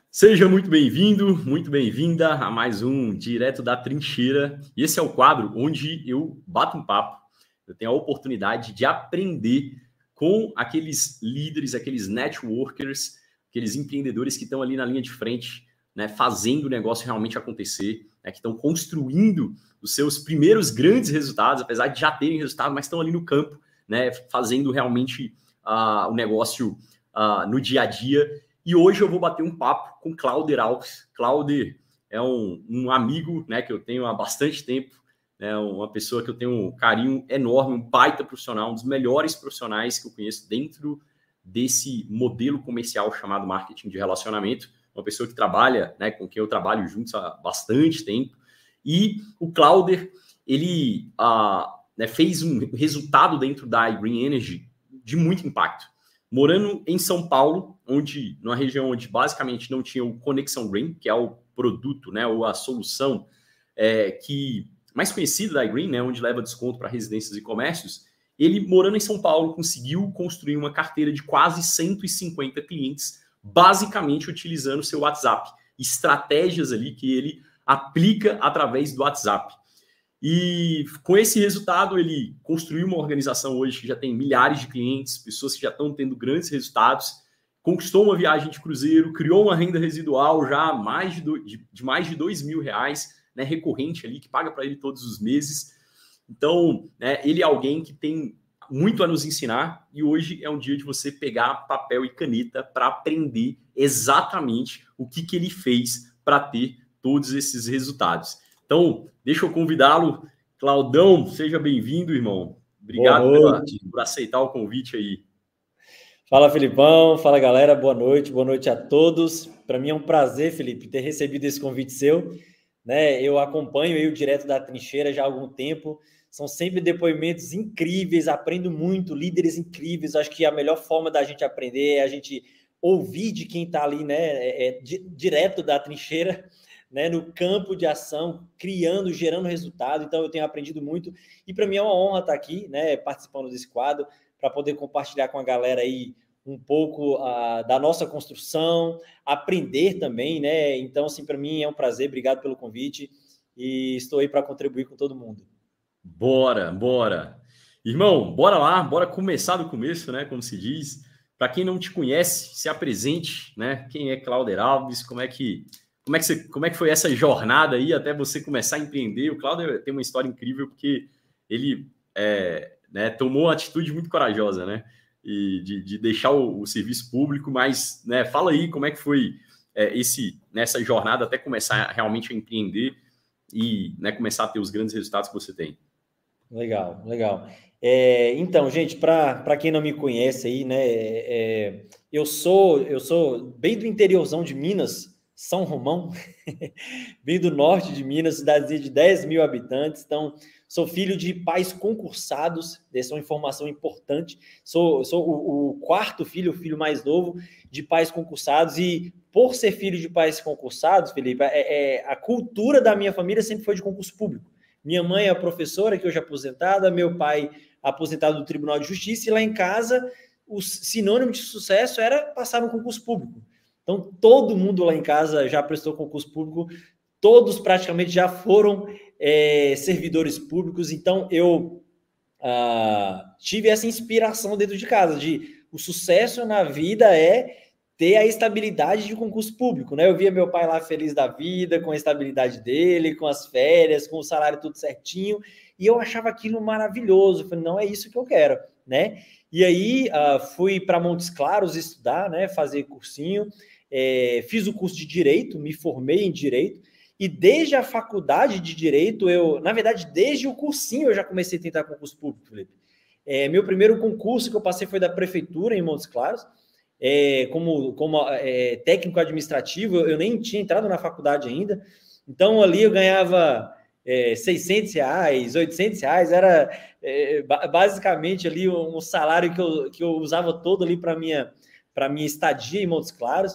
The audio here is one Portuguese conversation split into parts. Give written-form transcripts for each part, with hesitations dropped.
Seja muito bem-vindo, muito bem-vinda a mais um Direto da Trincheira. E esse é o quadro onde eu bato um papo, eu tenho a oportunidade de aprender com aqueles líderes, aqueles networkers, aqueles empreendedores que estão ali na linha de frente, né, fazendo o negócio realmente acontecer, né, que estão construindo os seus primeiros grandes resultados, apesar de já terem resultado, mas estão ali no campo, né, fazendo realmente o negócio no dia a dia. E hoje eu vou bater um papo com Clauder Alves. Clauder é um amigo, né, que eu tenho há bastante tempo, né, uma pessoa que eu tenho um carinho enorme, um baita profissional, um dos melhores profissionais que eu conheço dentro desse modelo comercial chamado marketing de relacionamento. Uma pessoa que trabalha, né, com quem eu trabalho juntos há bastante tempo. E o Clauder, ele né, fez um resultado dentro da iGreen Energy de muito impacto. Morando em São Paulo, numa região onde basicamente não tinha o Conexão Green, que é o produto, né, ou a solução que mais conhecida da iGreen, né, onde leva desconto para residências e comércios, ele, morando em São Paulo, conseguiu construir uma carteira de quase 150 clientes, basicamente utilizando o seu WhatsApp. Estratégias ali que ele aplica através do WhatsApp. E com esse resultado, ele construiu uma organização hoje que já tem milhares de clientes, pessoas que já estão tendo grandes resultados, conquistou uma viagem de cruzeiro, criou uma renda residual já mais de mais de R$2.000, né, recorrente ali, que paga para ele todos os meses. Então, né, ele é alguém que tem muito a nos ensinar e hoje é um dia de você pegar papel e caneta para aprender exatamente o que ele fez para ter todos esses resultados. Então, deixa eu convidá-lo. Claudão, seja bem-vindo, irmão. Obrigado por aceitar o convite aí. Fala, Filipão. Fala, galera. Boa noite a todos. Para mim é um prazer, Felipe, ter recebido esse convite seu. Né? Eu acompanho aí o Direto da Trincheira já há algum tempo. São sempre depoimentos incríveis, aprendo muito, líderes incríveis. Acho que a melhor forma da gente aprender é a gente ouvir de quem está ali, né? Direto da trincheira, né? No campo de ação, criando, gerando resultado. Então, eu tenho aprendido muito. E para mim é uma honra estar aqui, né? Participando desse quadro, para poder compartilhar com a galera aí um pouco da nossa construção, aprender também, né? Então, assim, para mim é um prazer, obrigado pelo convite e estou aí para contribuir com todo mundo. Bora! Irmão, bora lá, bora começar do começo, né? Como se diz. Para quem não te conhece, se apresente, né? Quem é Clauder Alves? Como é que foi essa jornada aí até você começar a empreender? O Clauder tem uma história incrível porque ele né, tomou uma atitude muito corajosa, né? E de deixar o serviço público, mas, né, fala aí como é que foi nessa jornada até começar realmente a empreender e, né, começar a ter os grandes resultados que você tem. Legal. Então, gente, para quem não me conhece aí, né, eu sou bem do interiorzão de Minas, São Romão, bem do norte de Minas, cidadezinha de 10 mil habitantes. Então, sou filho de pais concursados, essa é uma informação importante. Sou o quarto filho, o filho mais novo de pais concursados. E por ser filho de pais concursados, Felipe, a cultura da minha família sempre foi de concurso público. Minha mãe é professora, que hoje é aposentada, meu pai aposentado do Tribunal de Justiça, e lá em casa o sinônimo de sucesso era passar no concurso público. Então, todo mundo lá em casa já prestou concurso público, todos praticamente já foram servidores públicos. Então, eu tive essa inspiração dentro de casa, de o sucesso na vida é ter a estabilidade de concurso público, né? Eu via meu pai lá feliz da vida, com a estabilidade dele, com as férias, com o salário tudo certinho, e eu achava aquilo maravilhoso. Eu falei, não é isso que eu quero, né? E aí fui para Montes Claros estudar, né? Fazer cursinho, fiz o curso de Direito, me formei em Direito, e desde a faculdade de Direito, na verdade, desde o cursinho eu já comecei a tentar concurso público, Felipe. Meu primeiro concurso que eu passei foi da prefeitura em Montes Claros, como técnico administrativo. Eu nem tinha entrado na faculdade ainda, então ali eu ganhava R$600, R$800, era basicamente ali um salário que eu usava todo ali para minha estadia em Montes Claros.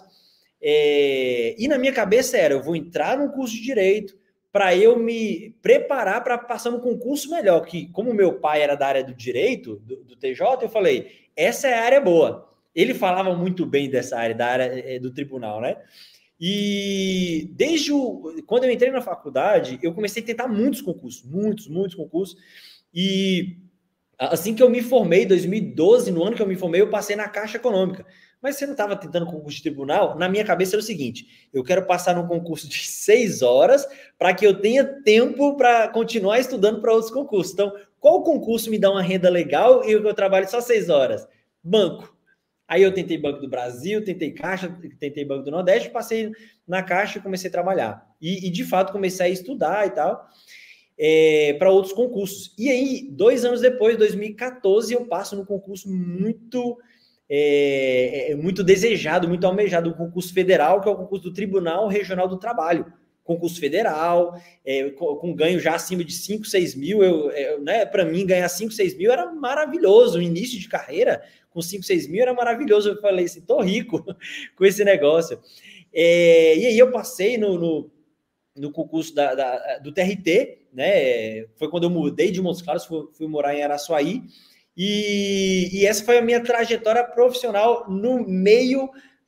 E na minha cabeça eu vou entrar num curso de Direito para eu me preparar para passar no concurso melhor, que como meu pai era da área do Direito, do TJ, eu falei, essa é a área boa. Ele falava muito bem dessa área, da área do tribunal, né? E quando eu entrei na faculdade, eu comecei a tentar muitos concursos, muitos concursos. E assim que eu me formei, em 2012, no ano que eu me formei, eu passei na Caixa Econômica. Mas você não estava tentando concurso de tribunal? Na minha cabeça era o seguinte, eu quero passar num concurso de 6 horas para que eu tenha tempo para continuar estudando para outros concursos. Então, qual concurso me dá uma renda legal e eu trabalho só 6 horas? Banco. Aí eu tentei Banco do Brasil, tentei Caixa, tentei Banco do Nordeste, passei na Caixa e comecei a trabalhar. E de fato, comecei a estudar e tal, para outros concursos. E aí, 2 anos depois, 2014, eu passo no concurso muito desejado, muito almejado, o concurso federal, que é o concurso do Tribunal Regional do Trabalho. Concurso federal, com ganho já acima de 5, 6 mil, né, para mim ganhar 5, 6 mil era maravilhoso, o início de carreira com 5, 6 mil era maravilhoso, eu falei assim, tô rico com esse negócio. E aí eu passei no concurso do TRT, né, foi quando eu mudei de Montes Claros, fui morar em Araçuaí, e essa foi a minha trajetória profissional no meio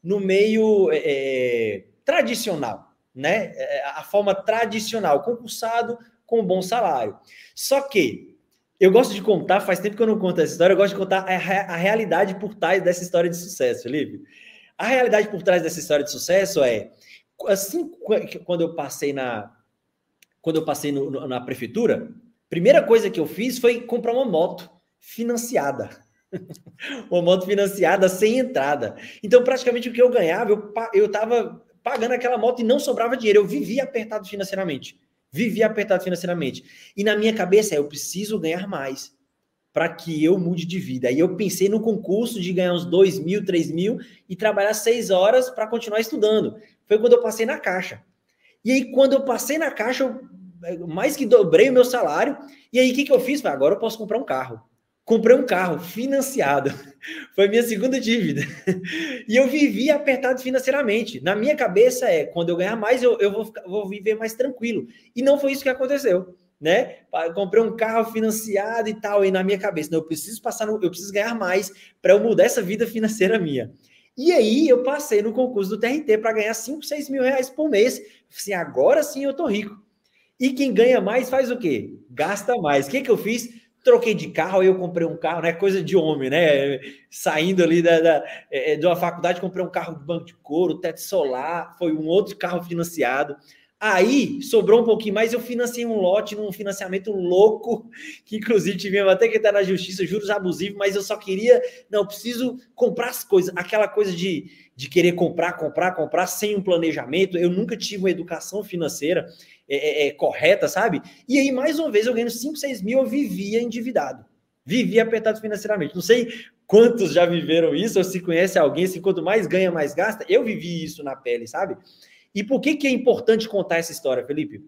tradicional, né? A forma tradicional, concursado com um bom salário. Só que eu gosto de contar, faz tempo que eu não conto essa história, eu gosto de contar a realidade por trás dessa história de sucesso, Felipe. A realidade por trás dessa história de sucesso assim, quando eu passei na prefeitura, a primeira coisa que eu fiz foi comprar uma moto financiada. Uma moto financiada sem entrada. Então, praticamente o que eu ganhava, eu estava pagando aquela moto e não sobrava dinheiro. Eu vivia apertado financeiramente. E na minha cabeça, eu preciso ganhar mais para que eu mude de vida. Aí eu pensei no concurso de ganhar uns 2 mil, 3 mil e trabalhar 6 horas para continuar estudando. Foi quando eu passei na Caixa. E aí, quando eu passei na Caixa, eu mais que dobrei o meu salário. E aí, o que eu fiz? Falei, agora eu posso comprar um carro. Comprei um carro financiado. Foi minha segunda dívida. E eu vivi apertado financeiramente. Na minha cabeça quando eu ganhar mais, eu vou viver mais tranquilo. E não foi isso que aconteceu, né? Eu comprei um carro financiado e tal, e na minha cabeça, eu preciso ganhar mais para eu mudar essa vida financeira minha. E aí eu passei no concurso do TRT para ganhar 5, 6 mil reais por mês. Assim, agora sim eu tô rico. E quem ganha mais faz o quê? Gasta mais. O que eu fiz? Troquei de carro, aí eu comprei um carro, né? Coisa de homem, né? Saindo ali de uma faculdade, comprei um carro de banco de couro, teto solar, foi um outro carro financiado. Aí, sobrou um pouquinho mais, eu financei um lote num financiamento louco, que inclusive tivemos até que estar na justiça, juros abusivos, mas eu só queria, não, eu preciso comprar as coisas, aquela coisa de querer comprar sem um planejamento. Eu nunca tive uma educação financeira correta, sabe? E aí, mais uma vez, eu ganhando 5, 6 mil, eu vivia endividado. Vivia apertado financeiramente. Não sei quantos já viveram isso, ou se conhece alguém, assim, quanto mais ganha, mais gasta. Eu vivi isso na pele, sabe? E por que é importante contar essa história, Felipe?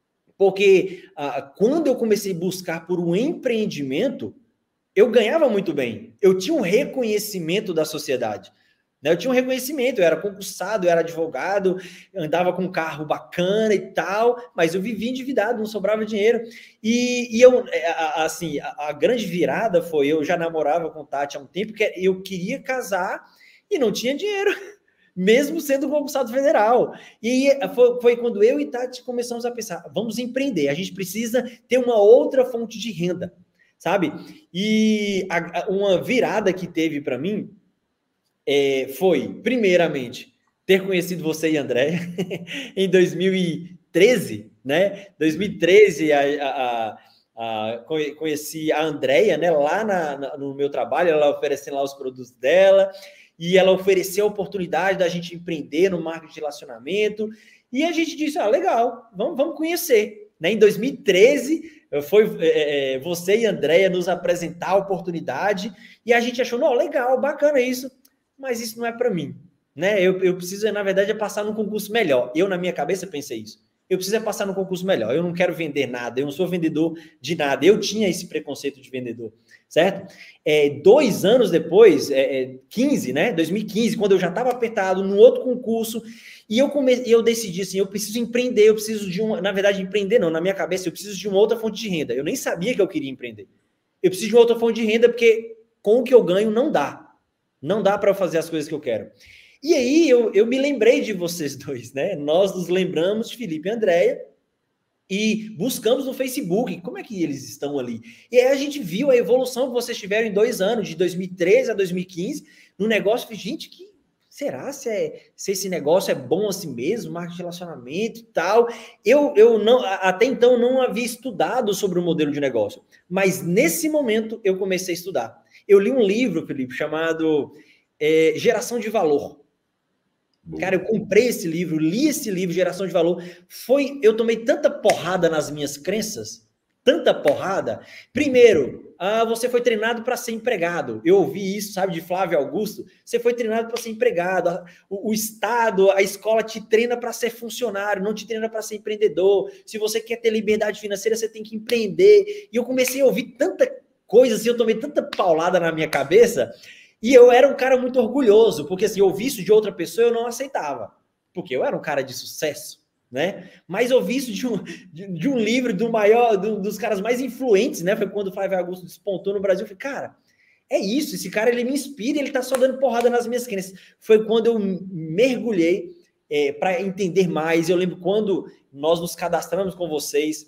Porque quando eu comecei a buscar por um empreendimento, eu ganhava muito bem. Eu tinha um reconhecimento da sociedade. Eu tinha um reconhecimento, eu era concursado, eu era advogado, andava com um carro bacana e tal, mas eu vivia endividado, não sobrava dinheiro. E eu, assim, a grande virada foi, eu já namorava com Tati há um tempo, que eu queria casar e não tinha dinheiro, mesmo sendo concursado federal. E foi quando eu e Tati começamos a pensar, vamos empreender, a gente precisa ter uma outra fonte de renda, sabe? E uma virada que teve para mim, foi, primeiramente, ter conhecido você e André em 2013, né? 2013, conheci a Andréia, né? Lá no meu trabalho, ela oferecendo lá os produtos dela, e ela ofereceu a oportunidade da gente empreender no marketing de relacionamento, e a gente disse, legal, vamos conhecer. Né? Em 2013, foi você e a Andréia nos apresentar a oportunidade, e a gente achou, não, legal, bacana isso, mas isso não é para mim, né? Eu preciso, na verdade, passar num concurso melhor. Eu, na minha cabeça, pensei isso. Eu preciso passar num concurso melhor. Eu não quero vender nada, eu não sou vendedor de nada. Eu tinha esse preconceito de vendedor, certo? 2 anos depois, 15, né? 2015, quando eu já estava apertado num outro concurso, e eu decidi assim, eu preciso empreender, eu preciso de na verdade, empreender não, na minha cabeça, eu preciso de uma outra fonte de renda. Eu nem sabia que eu queria empreender. Eu preciso de uma outra fonte de renda, porque com o que eu ganho não dá. Não dá para eu fazer as coisas que eu quero. E aí eu me lembrei de vocês dois, né? Nós nos lembramos de Felipe e Andréia e buscamos no Facebook como é que eles estão ali. E aí a gente viu a evolução que vocês tiveram em 2 anos, de 2013 a 2015, no negócio. Gente, será se esse negócio é bom assim mesmo, marketing de relacionamento e tal? Eu não, até então não havia estudado sobre o modelo de negócio, mas nesse momento eu comecei a estudar. Eu li um livro, Felipe, chamado Geração de Valor. Boa. Cara, eu comprei esse livro, li esse livro, Geração de Valor. Eu tomei tanta porrada nas minhas crenças, tanta porrada. Primeiro, você foi treinado para ser empregado. Eu ouvi isso, sabe, de Flávio Augusto. Você foi treinado para ser empregado. O Estado, a escola te treina para ser funcionário, não te treina para ser empreendedor. Se você quer ter liberdade financeira, você tem que empreender. E eu comecei a ouvir tanta coisa assim, eu tomei tanta paulada na minha cabeça. E eu era um cara muito orgulhoso, porque assim, ouvir isso de outra pessoa eu não aceitava, porque eu era um cara de sucesso, né? Mas ouvir isso de um livro dos caras mais influentes, né? Foi quando o Flávio Augusto despontou no Brasil. Eu falei, cara, é isso, esse cara ele me inspira, ele tá só dando porrada nas minhas crenças. Foi quando eu mergulhei para entender mais. Eu lembro quando nós nos cadastramos com vocês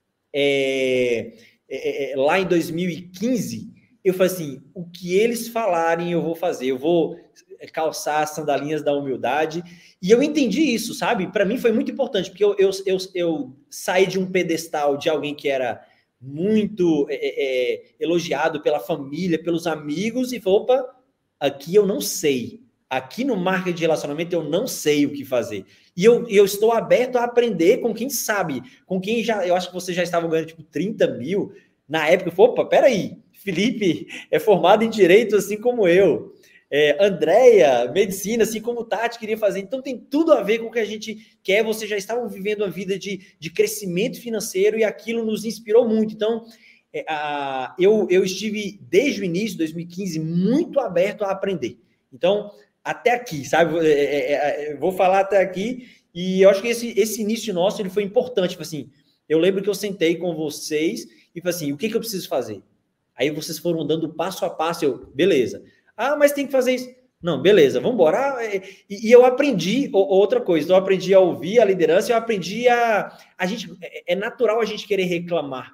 lá em 2015. Eu falei assim, o que eles falarem eu vou fazer, eu vou calçar as sandalinhas da humildade, e eu entendi isso, sabe? Para mim foi muito importante, porque eu saí de um pedestal de alguém que era muito elogiado pela família, pelos amigos, e falei, opa, aqui eu não sei, aqui no marketing de relacionamento eu não sei o que fazer, e eu estou aberto a aprender com quem sabe, com quem eu acho que vocês já estavam ganhando tipo 30 mil, na época eu falei, opa, peraí, Felipe é formado em Direito, assim como eu. Andréia, Medicina, assim como o Tati queria fazer. Então, tem tudo a ver com o que a gente quer. Vocês já estavam vivendo uma vida de crescimento financeiro e aquilo nos inspirou muito. Então, eu estive, desde o início de 2015, muito aberto a aprender. Então, até aqui, sabe? Vou falar até aqui. E eu acho que esse início nosso ele foi importante. Assim, eu lembro que eu sentei com vocês e falei assim, o que eu preciso fazer? Aí vocês foram dando passo a passo, beleza. Mas tem que fazer isso. Não, beleza, vamos embora. E eu aprendi outra coisa, eu aprendi a ouvir a liderança, eu aprendi a gente, é natural a gente querer reclamar.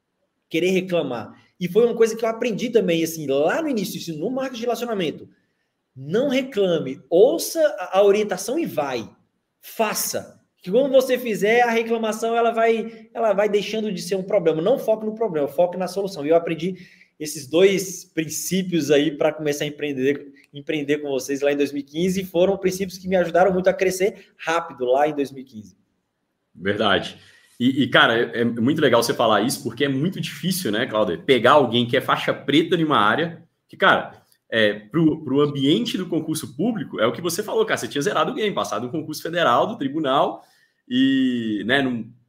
E foi uma coisa que eu aprendi também, assim, lá no início, no marketing de relacionamento. Não reclame, ouça a orientação e vai. Faça. Que quando você fizer, a reclamação ela vai deixando de ser um problema. Não foque no problema, foque na solução. E eu aprendi esses 2 princípios aí para começar a empreender com vocês lá em 2015. Foram princípios que me ajudaram muito a crescer rápido lá em 2015. Verdade. E cara, é muito legal você falar isso, porque é muito difícil, né, Cláudio, pegar alguém que é faixa preta em uma área, que, cara, pro ambiente do concurso público, é o que você falou, cara, você tinha zerado o game, passado um concurso federal do tribunal, e, né,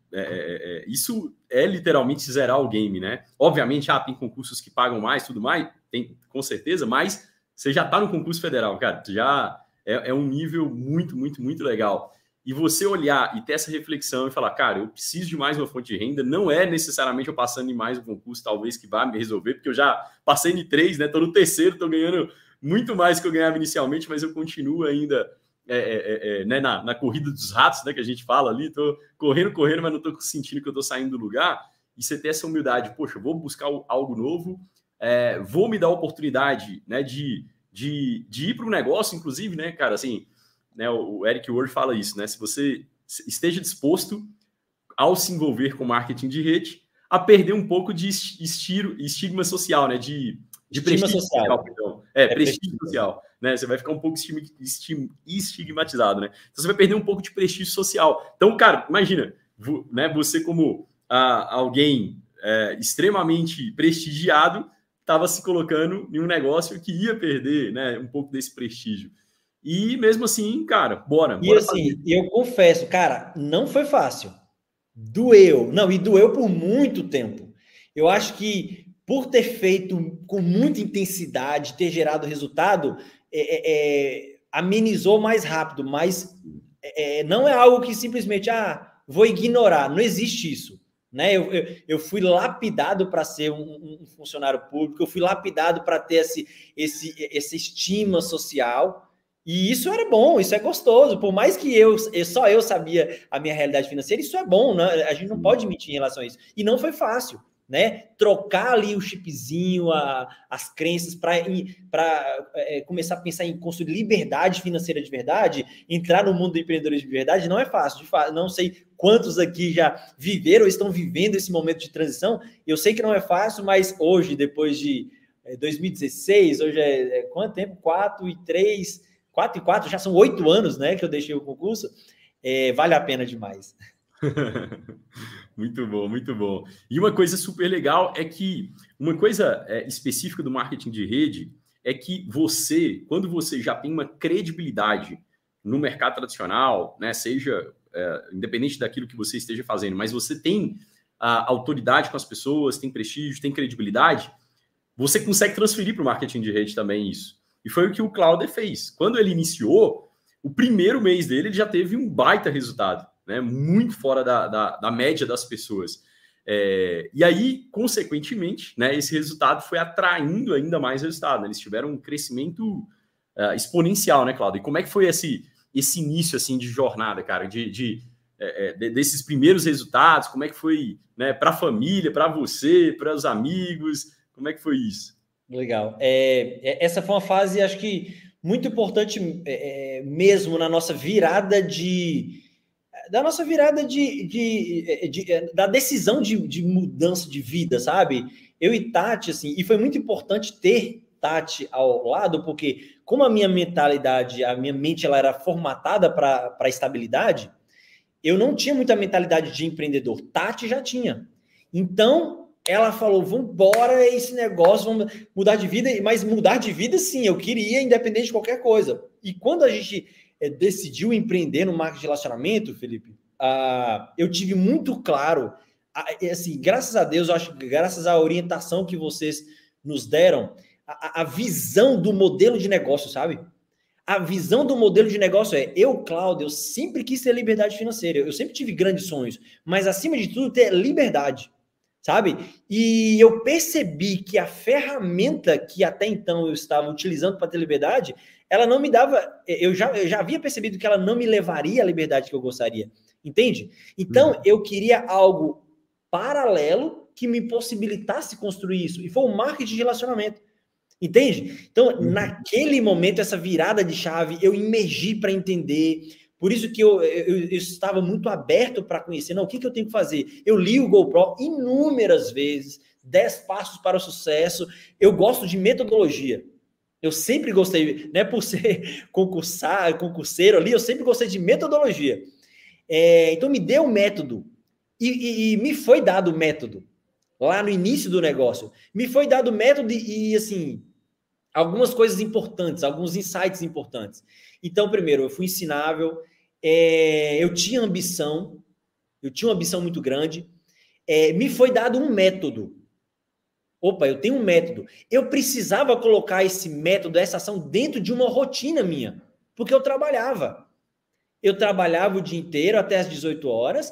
isso é literalmente zerar o game, né? Obviamente, tem concursos que pagam mais, tudo mais, tem, com certeza, mas você já tá no concurso federal, cara, já é um nível muito, muito, muito legal. E você olhar e ter essa reflexão e falar, cara, eu preciso de mais uma fonte de renda, não é necessariamente eu passando em mais um concurso, talvez, que vá me resolver, porque eu já passei em 3, né? Tô no terceiro, tô ganhando muito mais que eu ganhava inicialmente, mas eu continuo ainda né, na corrida dos ratos, né, que a gente fala ali, tô correndo, mas não tô sentindo que eu tô saindo do lugar, e você ter essa humildade, poxa, eu vou buscar algo novo, vou me dar a oportunidade, né, de ir para o negócio, inclusive, né, cara, assim, né, o Eric Ward fala isso, né, se você esteja disposto, ao se envolver com marketing de rede, a perder um pouco de estigma social, né, de prestígio social, perdão. Prestígio social, né? Você vai ficar um pouco estigmatizado, né? Então você vai perder um pouco de prestígio social. Então, cara, imagina, né? Você como alguém extremamente prestigiado estava se colocando em um negócio que ia perder, né? Um pouco desse prestígio. E mesmo assim, cara, bora. E assim, fazer. Eu confesso, cara, não foi fácil. Doeu. Não, e doeu por muito tempo. Eu acho que por ter feito com muita intensidade, ter gerado resultado, amenizou mais rápido, mas não é algo que simplesmente, vou ignorar. Não existe isso. Né? Eu fui lapidado para ser um funcionário público, eu fui lapidado para ter essa estima social, E isso era bom, isso é gostoso. Por mais que só eu sabia a minha realidade financeira, isso é bom, né? A gente não pode mentir em relação a isso. E não foi fácil, né? Trocar ali o chipzinho, as crenças, para começar a pensar em construir liberdade financeira de verdade, entrar no mundo do empreendedorismo de verdade, não é fácil. Não sei quantos aqui já viveram ou estão vivendo esse momento de transição. Eu sei que não é fácil, mas hoje, depois de 2016, hoje quanto tempo? 4 e 4, já são 8 anos, né, que eu deixei o concurso, vale a pena demais. Muito bom, muito bom. E uma coisa super legal é que uma coisa específica do marketing de rede é que você, quando você já tem uma credibilidade no mercado tradicional, né, seja independente daquilo que você esteja fazendo, mas você tem a autoridade com as pessoas, tem prestígio, tem credibilidade, você consegue transferir para o marketing de rede também isso. E foi o que o Claudio fez. Quando ele iniciou, o primeiro mês dele ele já teve um baita resultado, né? Muito fora da média das pessoas. E aí, consequentemente, né, esse resultado foi atraindo ainda mais resultado. Eles tiveram um crescimento exponencial, né, Claudio? E como é que foi esse início assim, de jornada, cara? Desses primeiros resultados, como é que foi, né, para a família, para você, para os amigos? Como é que foi isso? Legal. Essa foi uma fase, acho que, muito importante mesmo na nossa virada da decisão de mudança de vida, sabe? Eu e Tati, assim, e foi muito importante ter Tati ao lado, porque como a minha mentalidade, a minha mente, ela era formatada para a estabilidade, eu não tinha muita mentalidade de empreendedor. Tati já tinha. Então, ela falou, vamos embora esse negócio, vamos mudar de vida, mas mudar de vida, sim, eu queria, independente de qualquer coisa. E quando a gente decidiu empreender no marketing de relacionamento, Felipe, eu tive muito claro, assim, graças a Deus, eu acho que graças à orientação que vocês nos deram, a visão do modelo de negócio, sabe? A visão do modelo de negócio Cláudio, eu sempre quis ter liberdade financeira, eu sempre tive grandes sonhos, mas acima de tudo ter liberdade, sabe? E eu percebi que a ferramenta que até então eu estava utilizando para ter liberdade, ela não me dava, eu já havia percebido que ela não me levaria à liberdade que eu gostaria, entende? Então, eu queria algo paralelo que me possibilitasse construir isso, e foi o marketing de relacionamento. Entende? Então, naquele momento, essa virada de chave, eu imergi para entender. Por isso que eu estava muito aberto para conhecer. Não, o que eu tenho que fazer? Eu li o GoPro inúmeras vezes, 10 passos para o sucesso. Eu gosto de metodologia. Eu sempre gostei, né? Por ser concurseiro ali, eu sempre gostei de metodologia. Então, me deu um método. E me foi dado o método. Lá no início do negócio. Me foi dado o método e assim, algumas coisas importantes, alguns insights importantes. Então, primeiro, eu fui ensinável, eu tinha ambição, eu tinha uma ambição muito grande, me foi dado um método. Opa, eu tenho um método. Eu precisava colocar esse método, essa ação dentro de uma rotina minha, porque eu trabalhava. Eu trabalhava o dia inteiro até as 18 horas,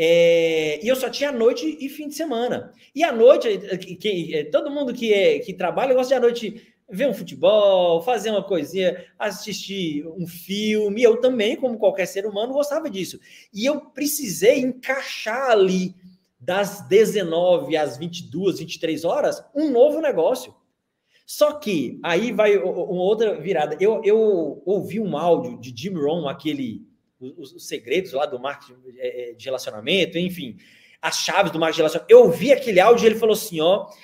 e eu só tinha noite e fim de semana. E à noite, todo mundo que trabalha gosta de à noite ver um futebol, fazer uma coisinha, assistir um filme. Eu também, como qualquer ser humano, gostava disso. E eu precisei encaixar ali, das 19 às 22, 23 horas, um novo negócio. Só que, aí vai uma outra virada. Eu ouvi um áudio de Jim Rohn, os segredos lá do marketing de relacionamento, enfim, as chaves do marketing de relacionamento. Eu ouvi aquele áudio e ele falou assim,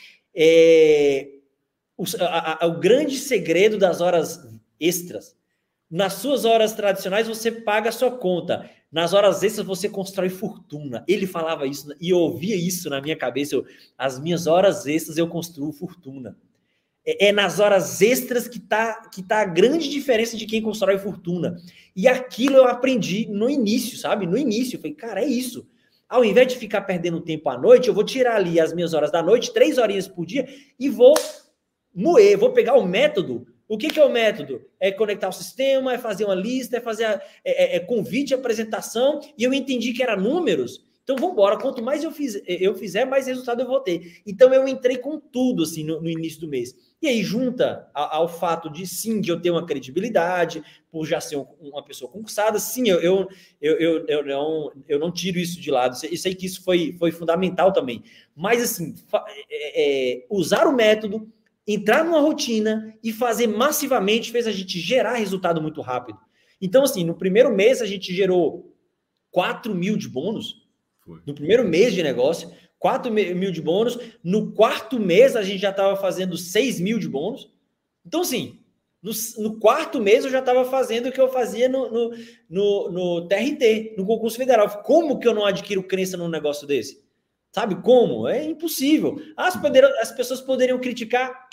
o grande segredo das horas extras. Nas suas horas tradicionais, você paga a sua conta. Nas horas extras, você constrói fortuna. Ele falava isso, e eu ouvia isso na minha cabeça. As minhas horas extras, eu construo fortuna. É nas horas extras que tá a grande diferença de quem constrói fortuna. E aquilo eu aprendi no início, sabe? No início, eu falei, cara, é isso. Ao invés de ficar perdendo tempo à noite, eu vou tirar ali as minhas horas da noite, 3 horinhas por dia, e vou moer, vou pegar o método. O que é o método? É conectar o sistema, é fazer uma lista, é fazer convite, apresentação, e eu entendi que era números. Então, vamos embora. Quanto mais eu fizer, mais resultado eu vou ter. Então, eu entrei com tudo, assim, no início do mês. E aí junta ao fato de, sim, de eu ter uma credibilidade, por já ser uma pessoa concursada, sim, eu não tiro isso de lado. Eu sei que isso foi fundamental também. Mas, assim, usar o método, entrar numa rotina e fazer massivamente fez a gente gerar resultado muito rápido. Então, assim, no primeiro mês a gente gerou 4 mil de bônus. No primeiro mês de negócio, 4 mil de bônus. No quarto mês, a gente já estava fazendo 6 mil de bônus. Então, assim, no quarto mês eu já estava fazendo o que eu fazia no TRT, no concurso federal. Como que eu não adquiro crença num negócio desse? Sabe como? É impossível. As pessoas poderiam criticar.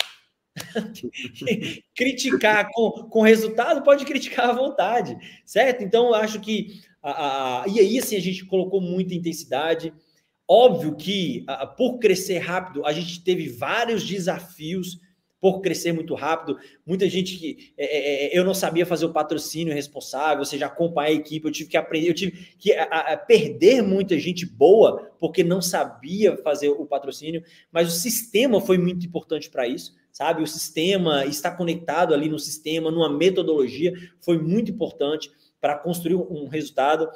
Criticar com resultado, pode criticar à vontade, certo? Então, eu acho que... e aí, assim, a gente colocou muita intensidade. Óbvio que, por crescer rápido, a gente teve vários desafios por crescer muito rápido. Muita gente que... eu não sabia fazer o patrocínio responsável, ou seja, acompanhar a equipe, eu tive que aprender, eu tive que perder muita gente boa, porque não sabia fazer o patrocínio, mas o sistema foi muito importante para isso, sabe? O sistema, estar conectado ali no sistema, numa metodologia, foi muito importante para construir um resultado.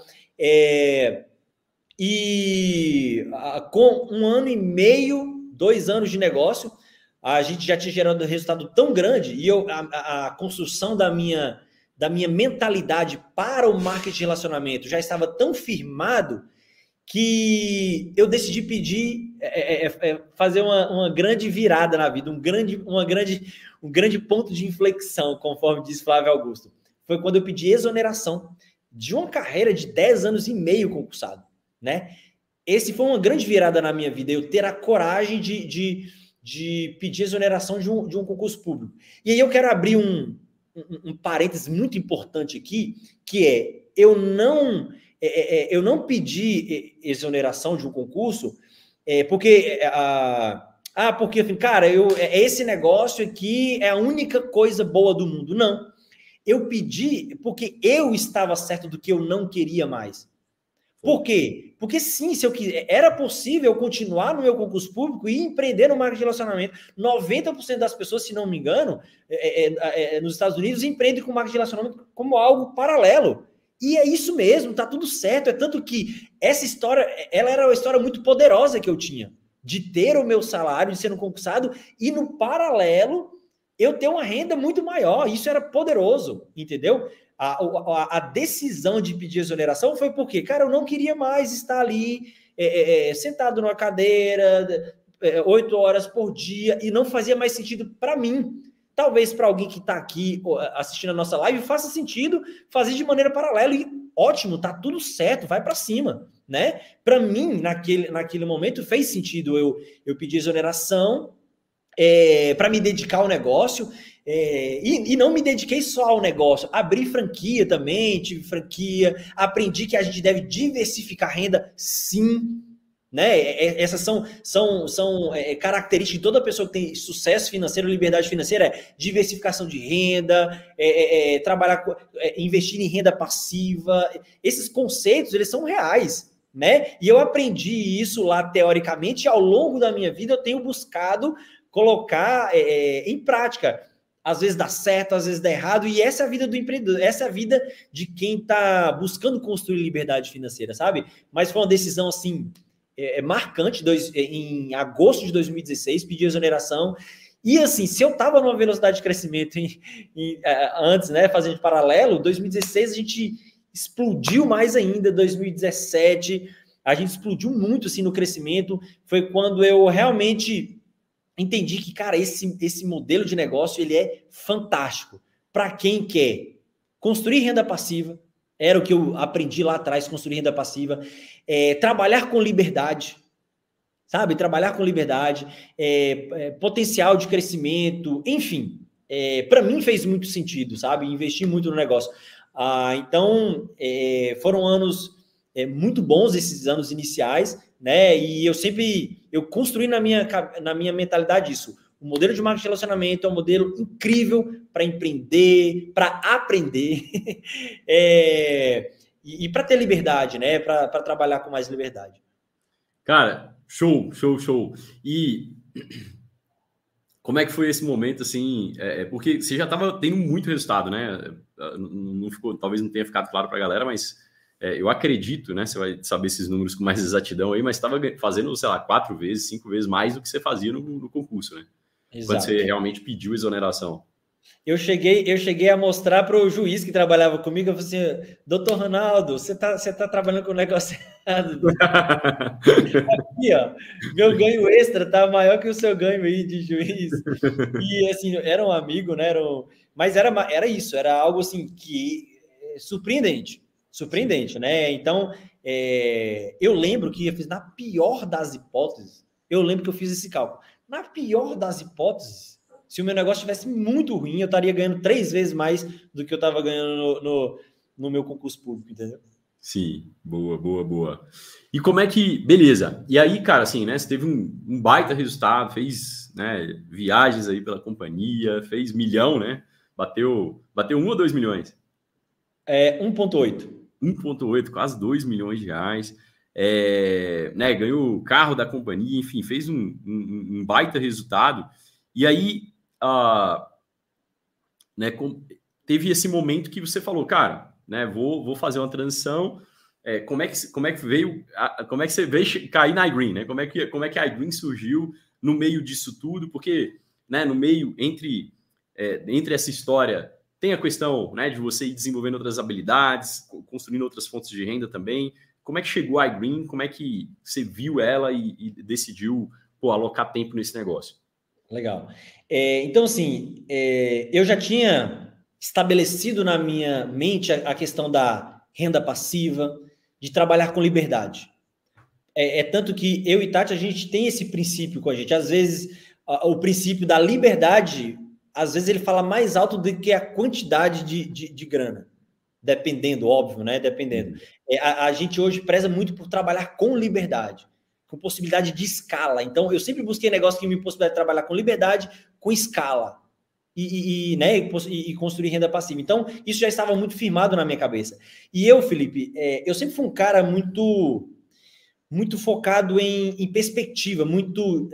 E com 1 ano e meio, 2 anos de negócio, a gente já tinha gerado um resultado tão grande, e a construção da minha mentalidade para o marketing de relacionamento já estava tão firmado que eu decidi fazer uma grande virada na vida, um grande ponto de inflexão, conforme diz Flávio Augusto. Foi quando eu pedi exoneração de uma carreira de 10 anos e meio concursado, né? Esse foi uma grande virada na minha vida, eu ter a coragem de pedir exoneração de um concurso público. E aí eu quero abrir um parênteses muito importante aqui, que é, eu não pedi exoneração de um concurso porque, assim, cara, esse negócio aqui é a única coisa boa do mundo. Não. Eu pedi porque eu estava certo do que eu não queria mais. Por quê? Porque sim, se eu quiser, era possível eu continuar no meu concurso público e empreender no marketing de relacionamento. 90% das pessoas, se não me engano, nos Estados Unidos, empreendem com marketing de relacionamento como algo paralelo. E é isso mesmo, tá tudo certo. É tanto que essa história, ela era uma história muito poderosa que eu tinha, de ter o meu salário, de ser um concursado, e no paralelo, eu ter uma renda muito maior. Isso era poderoso, entendeu? A decisão de pedir exoneração foi porque, cara, eu não queria mais estar ali sentado numa cadeira 8 horas por dia, e não fazia mais sentido para mim. Talvez para alguém que está aqui assistindo a nossa live faça sentido fazer de maneira paralela, e ótimo, tá tudo certo, vai para cima, né? Para mim, naquele momento, fez sentido eu pedir exoneração para me dedicar ao negócio, e não me dediquei só ao negócio, abri franquia também, tive franquia, aprendi que a gente deve diversificar renda, sim, né? Essas são características de toda pessoa que tem sucesso financeiro, liberdade financeira, diversificação de renda, trabalhar, investir em renda passiva. Esses conceitos, eles são reais, né? E eu aprendi isso lá teoricamente, e ao longo da minha vida eu tenho buscado colocar em prática. Às vezes dá certo, às vezes dá errado, e essa é a vida do empreendedor, essa é a vida de quem está buscando construir liberdade financeira, sabe? Mas foi uma decisão, assim, marcante. Em agosto de 2016, pedi exoneração, e assim, se eu estava numa velocidade de crescimento antes, né, fazendo paralelo, 2016 a gente explodiu mais ainda, 2017 a gente explodiu muito, assim, no crescimento. Foi quando eu realmente entendi que, cara, esse modelo de negócio, ele é fantástico para quem quer construir renda passiva. Era o que eu aprendi lá atrás, construir renda passiva, trabalhar com liberdade, sabe? Trabalhar com liberdade, potencial de crescimento, enfim, para mim fez muito sentido, sabe? Investir muito no negócio. Então, foram anos muito bons, esses anos iniciais, né? E eu construí na minha mentalidade isso. O modelo de marketing de relacionamento é um modelo incrível para empreender, para aprender e para ter liberdade, né? Para trabalhar com mais liberdade. Cara, show. E como é que foi esse momento, assim, porque você já estava tendo muito resultado, né? Não ficou, talvez não tenha ficado claro para a galera, mas eu acredito, né? Você vai saber esses números com mais exatidão aí, mas estava fazendo, sei lá, 4 vezes, 5 vezes mais do que você fazia no concurso, né? Quando você Exato. realmente pediu exoneração. Eu cheguei a mostrar para o juiz que trabalhava comigo, eu falei assim, doutor Ronaldo, você tá trabalhando com o negócio errado. Aqui, ó, meu ganho extra tá maior que o seu ganho aí de juiz. E assim, era um amigo, né? Mas era isso, era algo assim que surpreendente, Sim. né? Então, eu lembro que eu fiz na pior das hipóteses, eu lembro que eu fiz esse cálculo. Na pior das hipóteses, se o meu negócio estivesse muito ruim, eu estaria ganhando 3 vezes mais do que eu estava ganhando no meu concurso público, entendeu? Sim, boa, boa, boa. E como é que. Beleza. E aí, cara, assim, né? Você teve um baita resultado, fez, né, viagens aí pela companhia, fez milhão, né? Bateu 1 ou 2 milhões? 1,8. 1,8, quase 2 milhões de reais. Né, ganhou o carro da companhia, enfim, fez um baita resultado. E aí, né, teve esse momento que você falou, cara, né, vou fazer uma transição. Como é que veio, como é que você veio cair na iGreen, né? Como é que a iGreen surgiu no meio disso tudo? Porque, né, no meio entre essa história tem a questão, né, de você ir desenvolvendo outras habilidades, construindo outras fontes de renda também. Como é que chegou a iGreen? Como é que você viu ela e decidiu, alocar tempo nesse negócio? Legal. Então, assim, eu já tinha estabelecido na minha mente a questão da renda passiva, de trabalhar com liberdade. Tanto que eu e Tati, a gente tem esse princípio com a gente. Às vezes, o princípio da liberdade, às vezes ele fala mais alto do que a quantidade de grana. Dependendo, óbvio, né? Dependendo. A gente hoje preza muito por trabalhar com liberdade, com possibilidade de escala. Então, eu sempre busquei negócio que me possibilita trabalhar com liberdade, com escala. Né, e construir renda passiva. Então, isso já estava muito firmado na minha cabeça. E eu, Felipe, eu sempre fui um cara muito focado em perspectiva, muito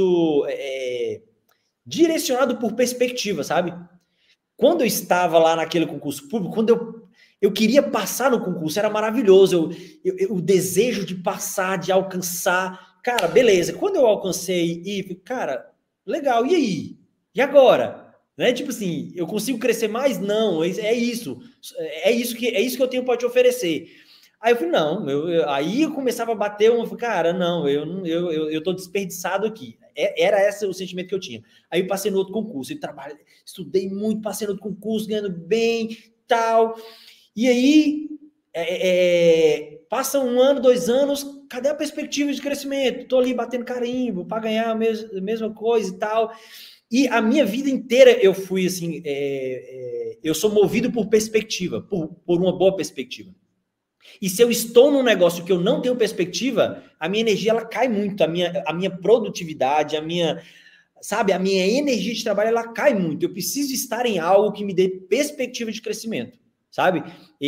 direcionado por perspectiva, sabe? Quando eu estava lá naquele concurso público, quando eu queria passar no concurso, era maravilhoso, o desejo de passar, de alcançar, cara, beleza, quando eu alcancei cara, legal, e aí? E agora? Né? Tipo assim, eu consigo crescer mais? Não, é isso que eu tenho para te oferecer. Aí eu falei, não, aí eu começava a bater, cara, não, eu tô desperdiçado aqui. Era esse o sentimento que eu tinha. Aí eu passei no outro concurso, estudei muito, passei no outro concurso, ganhando bem, tal. E aí, passa 1 ano, 2 anos, cadê a perspectiva de crescimento? Tô ali batendo carimbo para ganhar a mesma coisa e tal. E a minha vida inteira eu fui assim, eu sou movido por perspectiva, por uma boa perspectiva. E se eu estou num negócio que eu não tenho perspectiva, a minha energia ela cai muito, a minha produtividade, a minha energia de trabalho ela cai muito. Eu preciso estar em algo que me dê perspectiva de crescimento, sabe?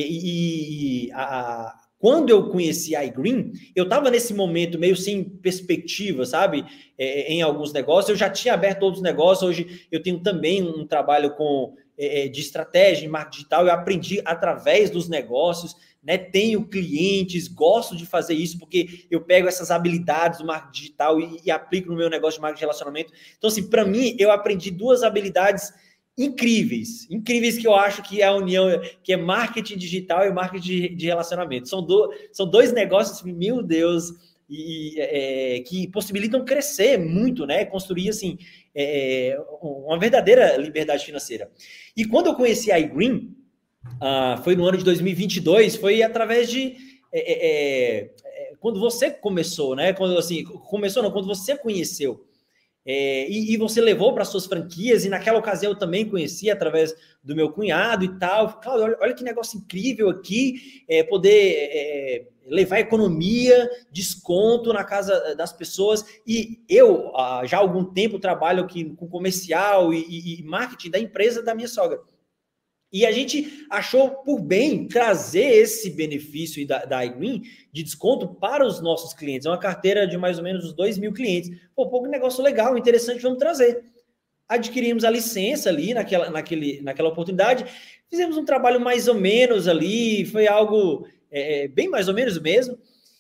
Quando eu conheci a iGreen, eu estava nesse momento meio sem perspectiva, sabe? Em alguns negócios, eu já tinha aberto outros negócios, hoje eu tenho também um trabalho de estratégia em marketing digital, eu aprendi através dos negócios, né? Tenho clientes, gosto de fazer isso, porque eu pego essas habilidades do marketing digital e aplico no meu negócio de marketing de relacionamento. Então, assim, para mim, eu aprendi 2 habilidades incríveis que eu acho que é a união, que é marketing digital e marketing de relacionamento. São 2 negócios, meu Deus, que possibilitam crescer muito, né? Construir, assim, uma verdadeira liberdade financeira. E quando eu conheci a iGreen, foi no ano de 2022, foi através de quando você começou, né? Quando você conheceu e você levou para suas franquias, e naquela ocasião eu também conheci através do meu cunhado e tal. Claro, olha que negócio incrível aqui, poder levar economia, desconto na casa das pessoas. E eu, já há algum tempo, trabalho aqui com comercial e marketing da empresa da minha sogra. E a gente achou por bem trazer esse benefício da iGreen de desconto para os nossos clientes. É uma carteira de mais ou menos uns 2 mil clientes. Pô, pouco negócio legal, interessante, vamos trazer. adquirimos a licença ali naquela oportunidade, fizemos um trabalho mais ou menos ali, foi algo bem mais ou menos mesmo,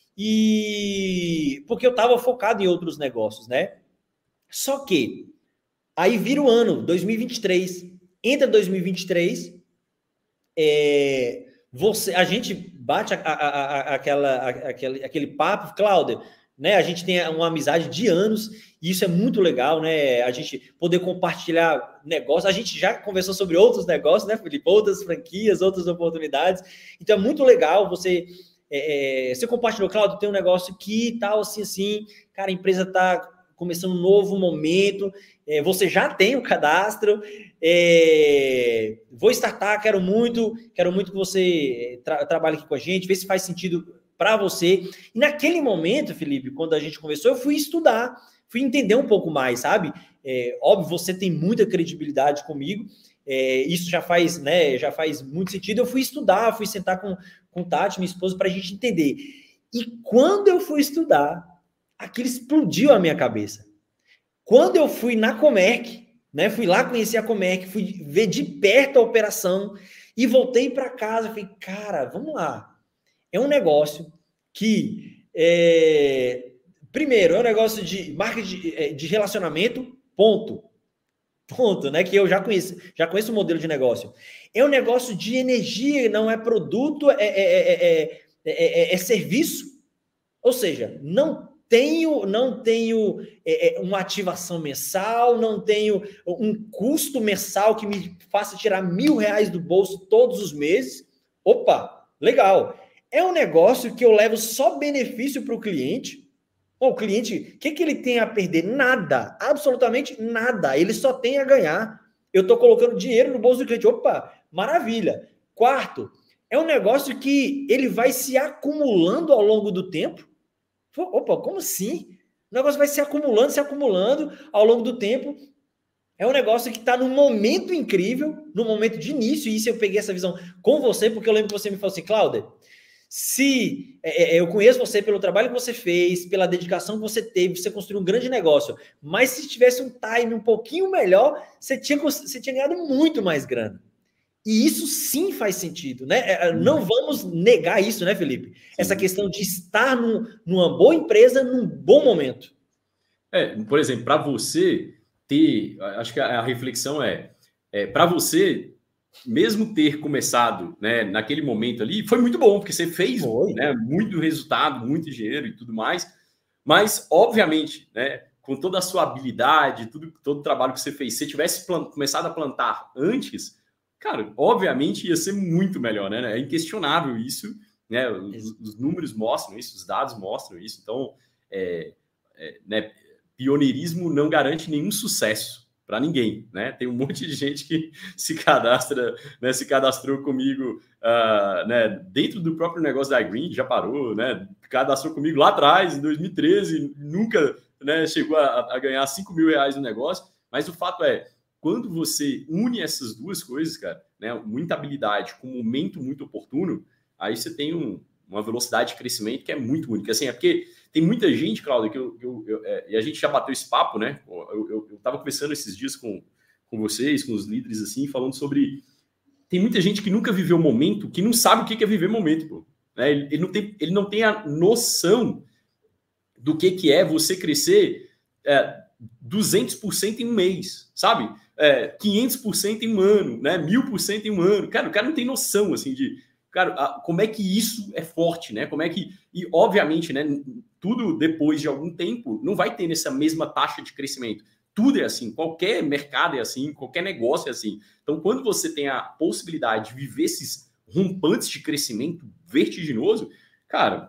e porque eu estava focado em outros negócios, né? Só que aí vira o ano, 2023, entra 2023, a gente bate aquele papo, Cláudio, né? A gente tem uma amizade de anos e isso é muito legal, né? A gente poder compartilhar negócios. A gente já conversou sobre outros negócios, né, Felipe? Outras franquias, outras oportunidades. Então é muito legal você compartilhou, Cláudio, tem um negócio que tal, assim, cara, a empresa está começando um novo momento, você já tem o cadastro, vou startar, quero muito que você trabalhe aqui com a gente, vê se faz sentido para você. E naquele momento, Felipe, quando a gente conversou, eu fui estudar, fui entender um pouco mais, sabe? Óbvio, você tem muita credibilidade comigo, isso já faz muito sentido. Eu fui estudar, fui sentar com Tati, minha esposa, para a gente entender. E quando eu fui estudar, aquilo explodiu a minha cabeça. Quando eu fui na Comerc, né, fui lá conhecer a Comerc, fui ver de perto a operação e voltei para casa, falei, cara, vamos lá. É um negócio que, primeiro, é um negócio de marketing de relacionamento, ponto, né, que eu já conheço o modelo de negócio. É um negócio de energia, não é produto, é serviço. Ou seja, não tenho uma ativação mensal, não tenho um custo mensal que me faça tirar R$1.000 do bolso todos os meses. Opa, legal. É um negócio que eu levo só benefício para o cliente. O cliente, o que ele tem a perder? Nada, absolutamente nada. Ele só tem a ganhar. Eu estou colocando dinheiro no bolso do cliente. Opa, maravilha. Quarto, é um negócio que ele vai se acumulando ao longo do tempo. Opa, como assim? O negócio vai se acumulando ao longo do tempo. É um negócio que está num momento incrível, no momento de início, e isso eu peguei essa visão com você, porque eu lembro que você me falou assim, Cláudia, se eu conheço você pelo trabalho que você fez, pela dedicação que você teve, você construiu um grande negócio, mas se tivesse um time um pouquinho melhor, você tinha ganhado muito mais grana. E isso sim faz sentido, né? Não vamos negar isso, né, Felipe? Sim. Essa questão de estar numa boa empresa, num bom momento. Por exemplo, para você ter, acho que a reflexão para você, mesmo ter começado, né, naquele momento ali, foi muito bom, porque você fez, né, muito resultado, muito dinheiro e tudo mais, mas, obviamente, né, com toda a sua habilidade, todo o trabalho que você fez, se você tivesse começado a plantar antes, cara, obviamente ia ser muito melhor, né? É inquestionável isso, né? Os números mostram isso, os dados mostram isso. Então, né, pioneirismo não garante nenhum sucesso para ninguém, né? Tem um monte de gente que se cadastrou comigo, né, dentro do próprio negócio da iGreen, já parou, né? Cadastrou comigo lá atrás, em 2013, nunca, né, chegou a ganhar R$5.000 no negócio, mas o fato é, quando você une essas duas coisas, cara, né, muita habilidade com um momento muito oportuno, aí você tem uma velocidade de crescimento que é muito única. Assim, porque tem muita gente, Cláudio, e a gente já bateu esse papo, né? Eu estava conversando esses dias com vocês, com os líderes, assim, falando sobre... Tem muita gente que nunca viveu momento, que não sabe o que é viver momento, pô. Né? Ele não tem a noção do que é você crescer 200% em um mês, sabe? 500% em um ano, né? 1000% em um ano. Cara, o cara não tem noção, assim, de... Cara, como é que isso é forte, né? Como é que... E, obviamente, né? Tudo depois de algum tempo não vai ter nessa mesma taxa de crescimento. Tudo é assim. Qualquer mercado é assim. Qualquer negócio é assim. Então, quando você tem a possibilidade de viver esses rompantes de crescimento vertiginoso, cara,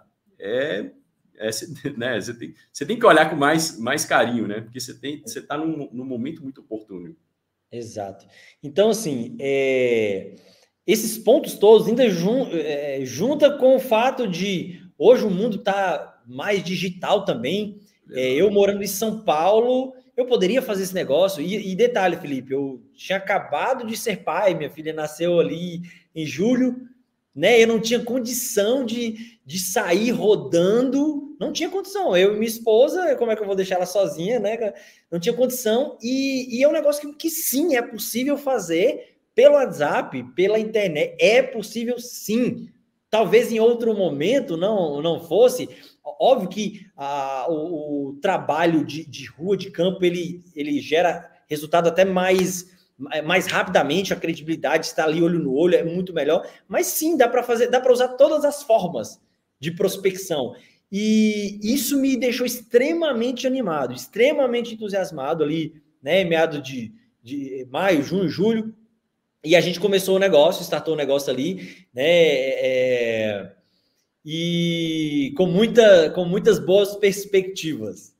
né? Você tem que olhar com mais carinho, né? Porque você está num momento muito oportuno. Exato. Então, assim, esses pontos todos ainda junta com o fato de hoje o mundo está mais digital também. Eu morando em São Paulo, eu poderia fazer esse negócio. E detalhe, Felipe, eu tinha acabado de ser pai, minha filha nasceu ali em julho. né? Eu não tinha condição de sair rodando, não tinha condição. Eu e minha esposa, como é que eu vou deixar ela sozinha, né? Não tinha condição. E é um negócio que sim, é possível fazer pelo WhatsApp, pela internet. É possível sim. Talvez em outro momento não fosse. Óbvio que o trabalho de rua, de campo, ele gera resultado até mais rapidamente, a credibilidade está ali olho no olho, é muito melhor, mas sim, dá para usar todas as formas de prospecção, e isso me deixou extremamente animado, extremamente entusiasmado ali, né, meado de maio, junho, julho, e a gente começou o negócio, startou o negócio ali, né, e com muitas boas perspectivas.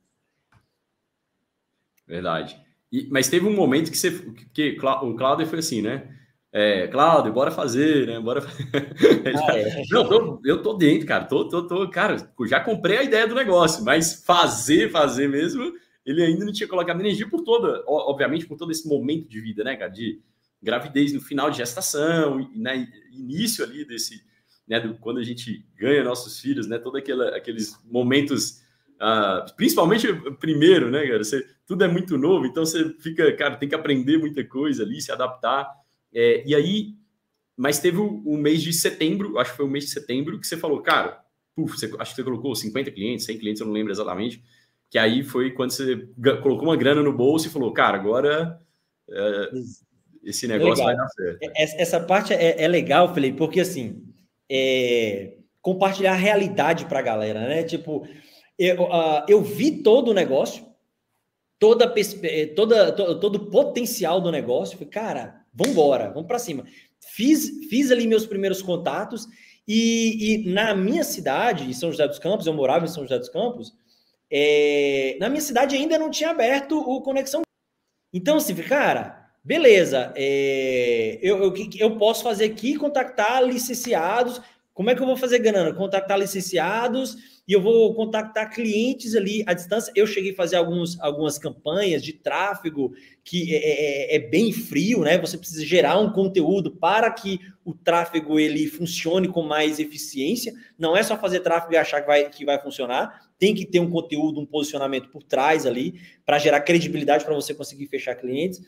Verdade. Mas teve um momento que o Cláudio foi assim, né? Cláudio, bora fazer, né? Bora. Não, eu tô dentro, cara. Cara, já comprei a ideia do negócio, mas fazer mesmo, ele ainda não tinha colocado energia obviamente, por todo esse momento de vida, né, cara? De gravidez no final de gestação, e né, início ali desse, né, quando a gente ganha nossos filhos, né? Todos aqueles momentos. Principalmente primeiro, né, cara? Tudo é muito novo, então você fica, cara, tem que aprender muita coisa ali, se adaptar. E aí, mas teve o mês de setembro, acho que foi o mês de setembro, que você falou, cara, acho que você colocou 50 clientes, 100 clientes, eu não lembro exatamente, que aí foi quando você colocou uma grana no bolso e falou, cara, agora esse negócio vai dar certo. Essa parte é legal, Felipe, porque assim, compartilhar a realidade para a galera, né? Tipo, eu vi todo o negócio, todo o potencial do negócio, falei, cara, vamos para cima. Fiz ali meus primeiros contatos e na minha cidade, em São José dos Campos, eu morava em São José dos Campos, na minha cidade ainda não tinha aberto o Conexão. Então, assim, cara, beleza, eu posso fazer aqui, contactar licenciados. Como é que eu vou fazer grana? Contactar licenciados e eu vou contactar clientes ali à distância. Eu cheguei a fazer algumas campanhas de tráfego que é bem frio, né? Você precisa gerar um conteúdo para que o tráfego ele funcione com mais eficiência. Não é só fazer tráfego e achar que vai funcionar. Tem que ter um conteúdo, um posicionamento por trás ali para gerar credibilidade para você conseguir fechar clientes.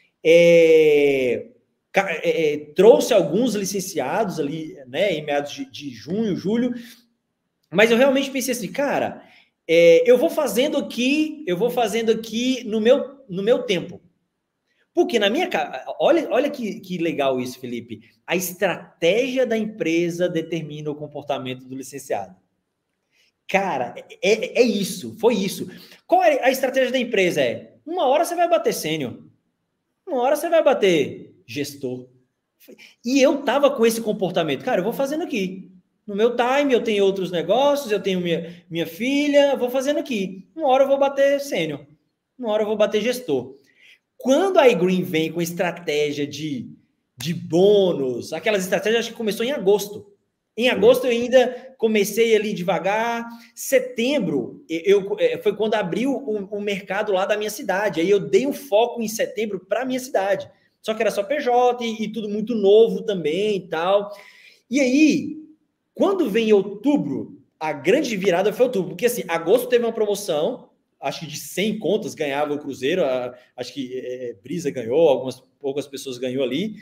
Trouxe alguns licenciados ali, né, em meados de junho, julho, mas eu realmente pensei assim, cara, eu vou fazendo aqui no meu tempo. Porque na minha casa, olha que legal isso, Felipe. A estratégia da empresa determina o comportamento do licenciado. Cara, é isso, foi isso. Qual é a estratégia da empresa? Uma hora você vai bater sênior, uma hora você vai bater gestor. E eu tava com esse comportamento. Cara, eu vou fazendo aqui. No meu time, eu tenho outros negócios, eu tenho minha filha, vou fazendo aqui. Uma hora eu vou bater sênior, uma hora eu vou bater gestor. Quando a iGreen vem com estratégia de bônus, aquelas estratégias, acho que começou em agosto. Em agosto eu ainda comecei ali devagar. Setembro foi quando abriu o mercado lá da minha cidade. Aí eu dei um foco em setembro para a minha cidade. Só que era só PJ e tudo muito novo também e tal. E aí, quando vem outubro, a grande virada foi outubro. Porque assim, agosto teve uma promoção, acho que de 100 contas ganhava o Cruzeiro. Acho que Brisa ganhou, poucas pessoas ganhou ali.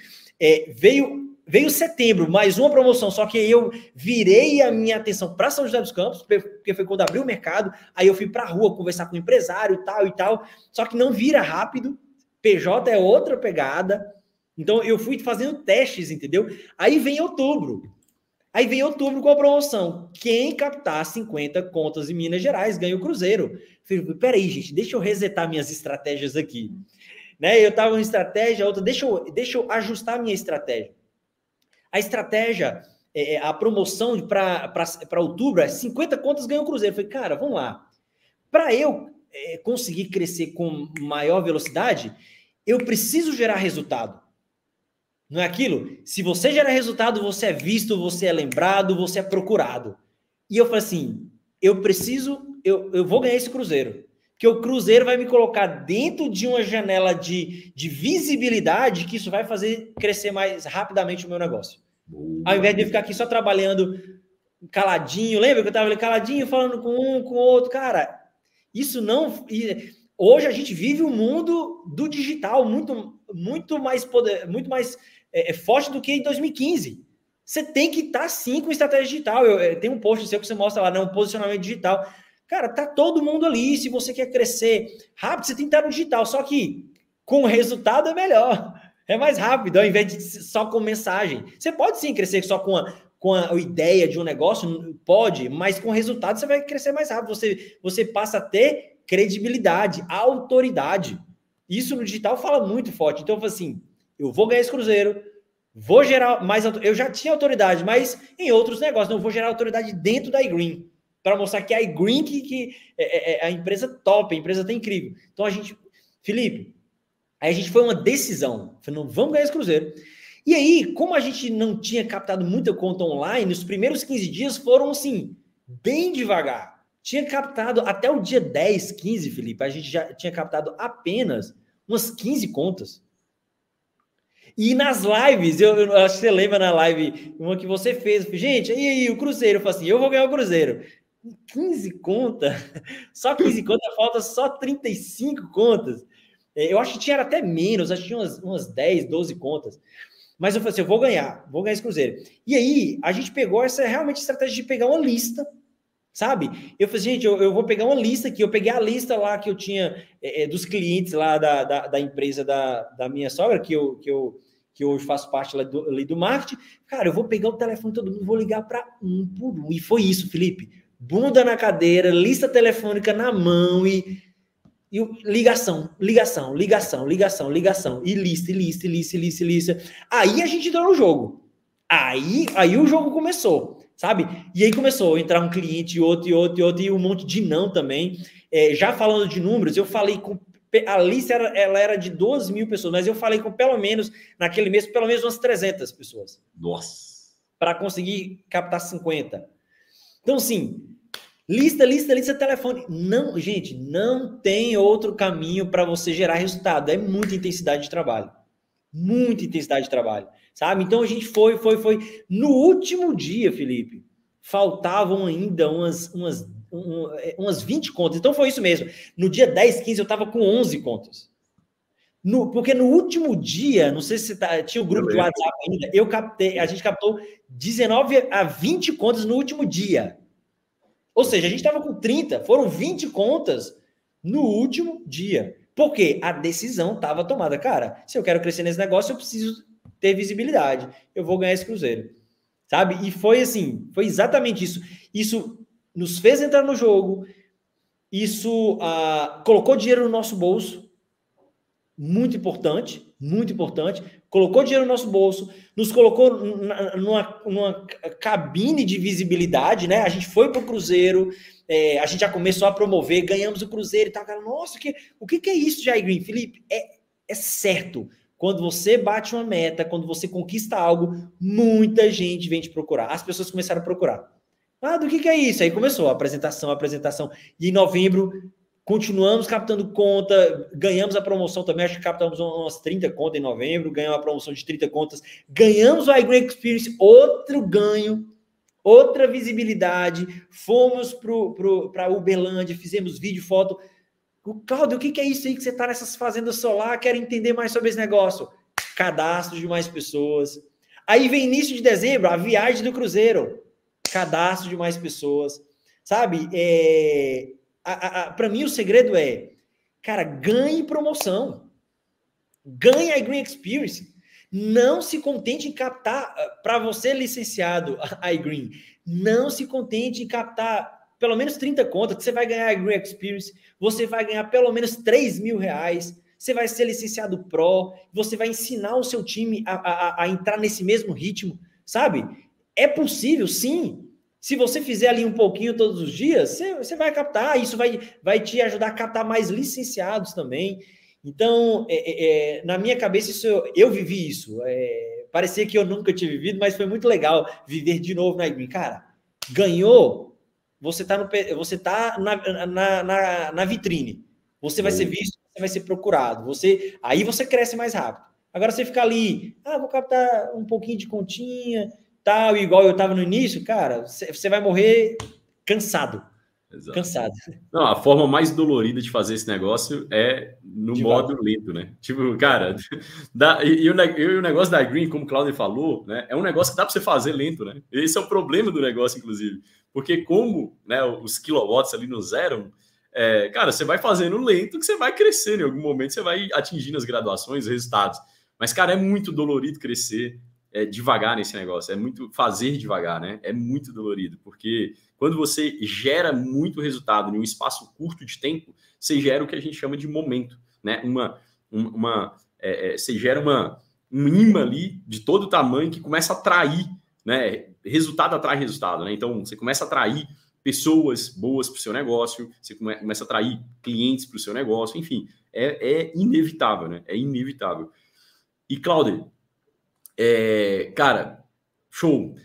Veio setembro, mais uma promoção, só que eu virei a minha atenção para São José dos Campos, porque foi quando abriu o mercado, aí eu fui para a rua conversar com o empresário e tal, só que não vira rápido, PJ é outra pegada, então eu fui fazendo testes, entendeu? Aí vem outubro com a promoção, quem captar 50 contas em Minas Gerais ganha o Cruzeiro. Falei, peraí, gente, deixa eu resetar minhas estratégias aqui, né? Eu estava em estratégia, outra, deixa eu ajustar a minha estratégia. A estratégia, a promoção para outubro é 50 contas ganham o Cruzeiro. Eu falei, cara, vamos lá. Para eu conseguir crescer com maior velocidade, eu preciso gerar resultado. Não é aquilo? Se você gera resultado, você é visto, você é lembrado, você é procurado. E eu falei assim, eu vou ganhar esse Cruzeiro. Porque o Cruzeiro vai me colocar dentro de uma janela de visibilidade que isso vai fazer crescer mais rapidamente o meu negócio. Boa. Ao invés de ficar aqui só trabalhando caladinho, lembra que eu estava ali caladinho, falando com um, com o outro, cara, isso não... Hoje a gente vive um mundo do digital muito mais forte do que em 2015. Você tem que estar, sim, com estratégia digital. Tem um post seu que você mostra lá, né, um posicionamento digital. Cara, tá todo mundo ali. Se você quer crescer rápido, você tem que estar no digital. Só que com resultado é melhor. É mais rápido, ao invés de só com mensagem. Você pode, sim, crescer só com a ideia de um negócio, pode, mas com resultado você vai crescer mais rápido. Você passa a ter credibilidade, autoridade. Isso no digital fala muito forte. Então, assim, eu vou ganhar esse cruzeiro, vou gerar mais... Eu já tinha autoridade, mas em outros negócios, não vou gerar autoridade dentro da iGreen, para mostrar que a iGreen que é a empresa top, a empresa tá incrível. Então, Felipe, aí a gente foi uma decisão. Falei, não, vamos ganhar esse cruzeiro. E aí, como a gente não tinha captado muita conta online, os primeiros 15 dias foram, assim, bem devagar. Tinha captado até o dia 10, 15, Felipe, a gente já tinha captado apenas umas 15 contas. E nas lives, eu acho que você lembra na live, uma que você fez, gente, e aí, o cruzeiro? Eu falei assim, eu vou ganhar o cruzeiro. 15 contas, só 15 contas, falta só 35 contas. Eu acho que tinha até menos, acho que tinha umas 10, 12 contas. Mas eu falei assim, eu vou ganhar esse cruzeiro. E aí, a gente pegou essa realmente estratégia de pegar uma lista, sabe? Eu falei, gente, eu vou pegar uma lista aqui. Eu peguei a lista lá que eu tinha dos clientes lá da empresa da minha sogra, que eu hoje faço parte ali do marketing. Cara, eu vou pegar o telefone de todo mundo, vou ligar para um por um. E foi isso, Felipe. Bunda na cadeira, lista telefônica na mão e ligação. E lista. Aí a gente entrou no jogo. Aí o jogo começou, sabe? E aí começou a entrar um cliente, outro, e um monte de não também. Já falando de números, eu falei com... A lista ela era de 2.000 pessoas, mas eu falei com pelo menos, naquele mês, pelo menos umas 300 pessoas. Nossa! Para conseguir captar 50. Então, assim, lista, telefone. Não, gente, não tem outro caminho para você gerar resultado. É muita intensidade de trabalho. Muita intensidade de trabalho, sabe? Então, a gente foi. No último dia, Felipe, faltavam ainda umas 20 contas. Então, foi isso mesmo. No dia 10, 15, eu estava com 11 contas. Porque no último dia, não sei se tinha o grupo de WhatsApp ainda, a gente captou 19 a 20 contas no último dia. Ou seja, a gente estava com 30, foram 20 contas no último dia. Porque a decisão estava tomada. Cara, se eu quero crescer nesse negócio, eu preciso ter visibilidade. Eu vou ganhar esse cruzeiro. Sabe? E foi assim, foi exatamente isso. Isso nos fez entrar no jogo. Isso colocou dinheiro no nosso bolso. Muito importante. Colocou dinheiro no nosso bolso, nos colocou numa cabine de visibilidade, né? A gente foi pro cruzeiro, a gente já começou a promover, ganhamos o cruzeiro e tal. Cara, nossa, o que é isso, Jair Green? Felipe, é certo. Quando você bate uma meta, quando você conquista algo, muita gente vem te procurar. As pessoas começaram a procurar. Do que é isso? Aí começou a apresentação. E em novembro... Continuamos captando conta, ganhamos a promoção também, acho que captamos umas 30 contas em novembro, ganhamos a promoção de 30 contas, ganhamos o iGreen Experience, outro ganho, outra visibilidade, fomos para Uberlândia, fizemos vídeo, foto. Cláudio, o que é isso aí que você está nessas fazendas solar, quer entender mais sobre esse negócio? Cadastro de mais pessoas. Aí vem início de dezembro, a viagem do cruzeiro, cadastro de mais pessoas, sabe? Para mim, o segredo cara, ganhe promoção. Ganhe a iGreen Experience. Não se contente em captar, para você licenciado a iGreen, não se contente em captar pelo menos 30 contas, que você vai ganhar a iGreen Experience, você vai ganhar pelo menos R$3.000, você vai ser licenciado Pro, você vai ensinar o seu time a entrar nesse mesmo ritmo, sabe? É possível, sim. Se você fizer ali um pouquinho todos os dias, você vai captar, isso vai te ajudar a captar mais licenciados também. Então, na minha cabeça, eu vivi isso. Parecia que eu nunca tinha vivido, mas foi muito legal viver de novo na iGreen. Cara, ganhou, você tá na vitrine. Você vai ser visto, você vai ser procurado. Aí você cresce mais rápido. Agora você ficar ali, vou captar um pouquinho de continha, tal, igual eu estava no início, cara, você vai morrer cansado. Exato. Cansado. Não, a forma mais dolorida de fazer esse negócio é no modo lento, né? Tipo, cara, e o negócio da Green, como o Claudio falou, né? É um negócio que dá para você fazer lento, né? Esse é o problema do negócio, inclusive. Porque como, né, os kilowatts ali no zero, cara, você vai fazendo lento que você vai crescendo. Em algum momento você vai atingindo as graduações, os resultados. Mas, cara, é muito dolorido crescer devagar nesse negócio. É muito fazer devagar, né? É muito dolorido, porque quando você gera muito resultado em um espaço curto de tempo, você gera o que a gente chama de momento, né? Você gera um imã ali de todo tamanho que começa a atrair, né? Resultado atrai resultado, né? Então, você começa a atrair pessoas boas para o seu negócio, você começa a atrair clientes para o seu negócio, enfim, é inevitável, né? É inevitável. E, Claudio, cara, show.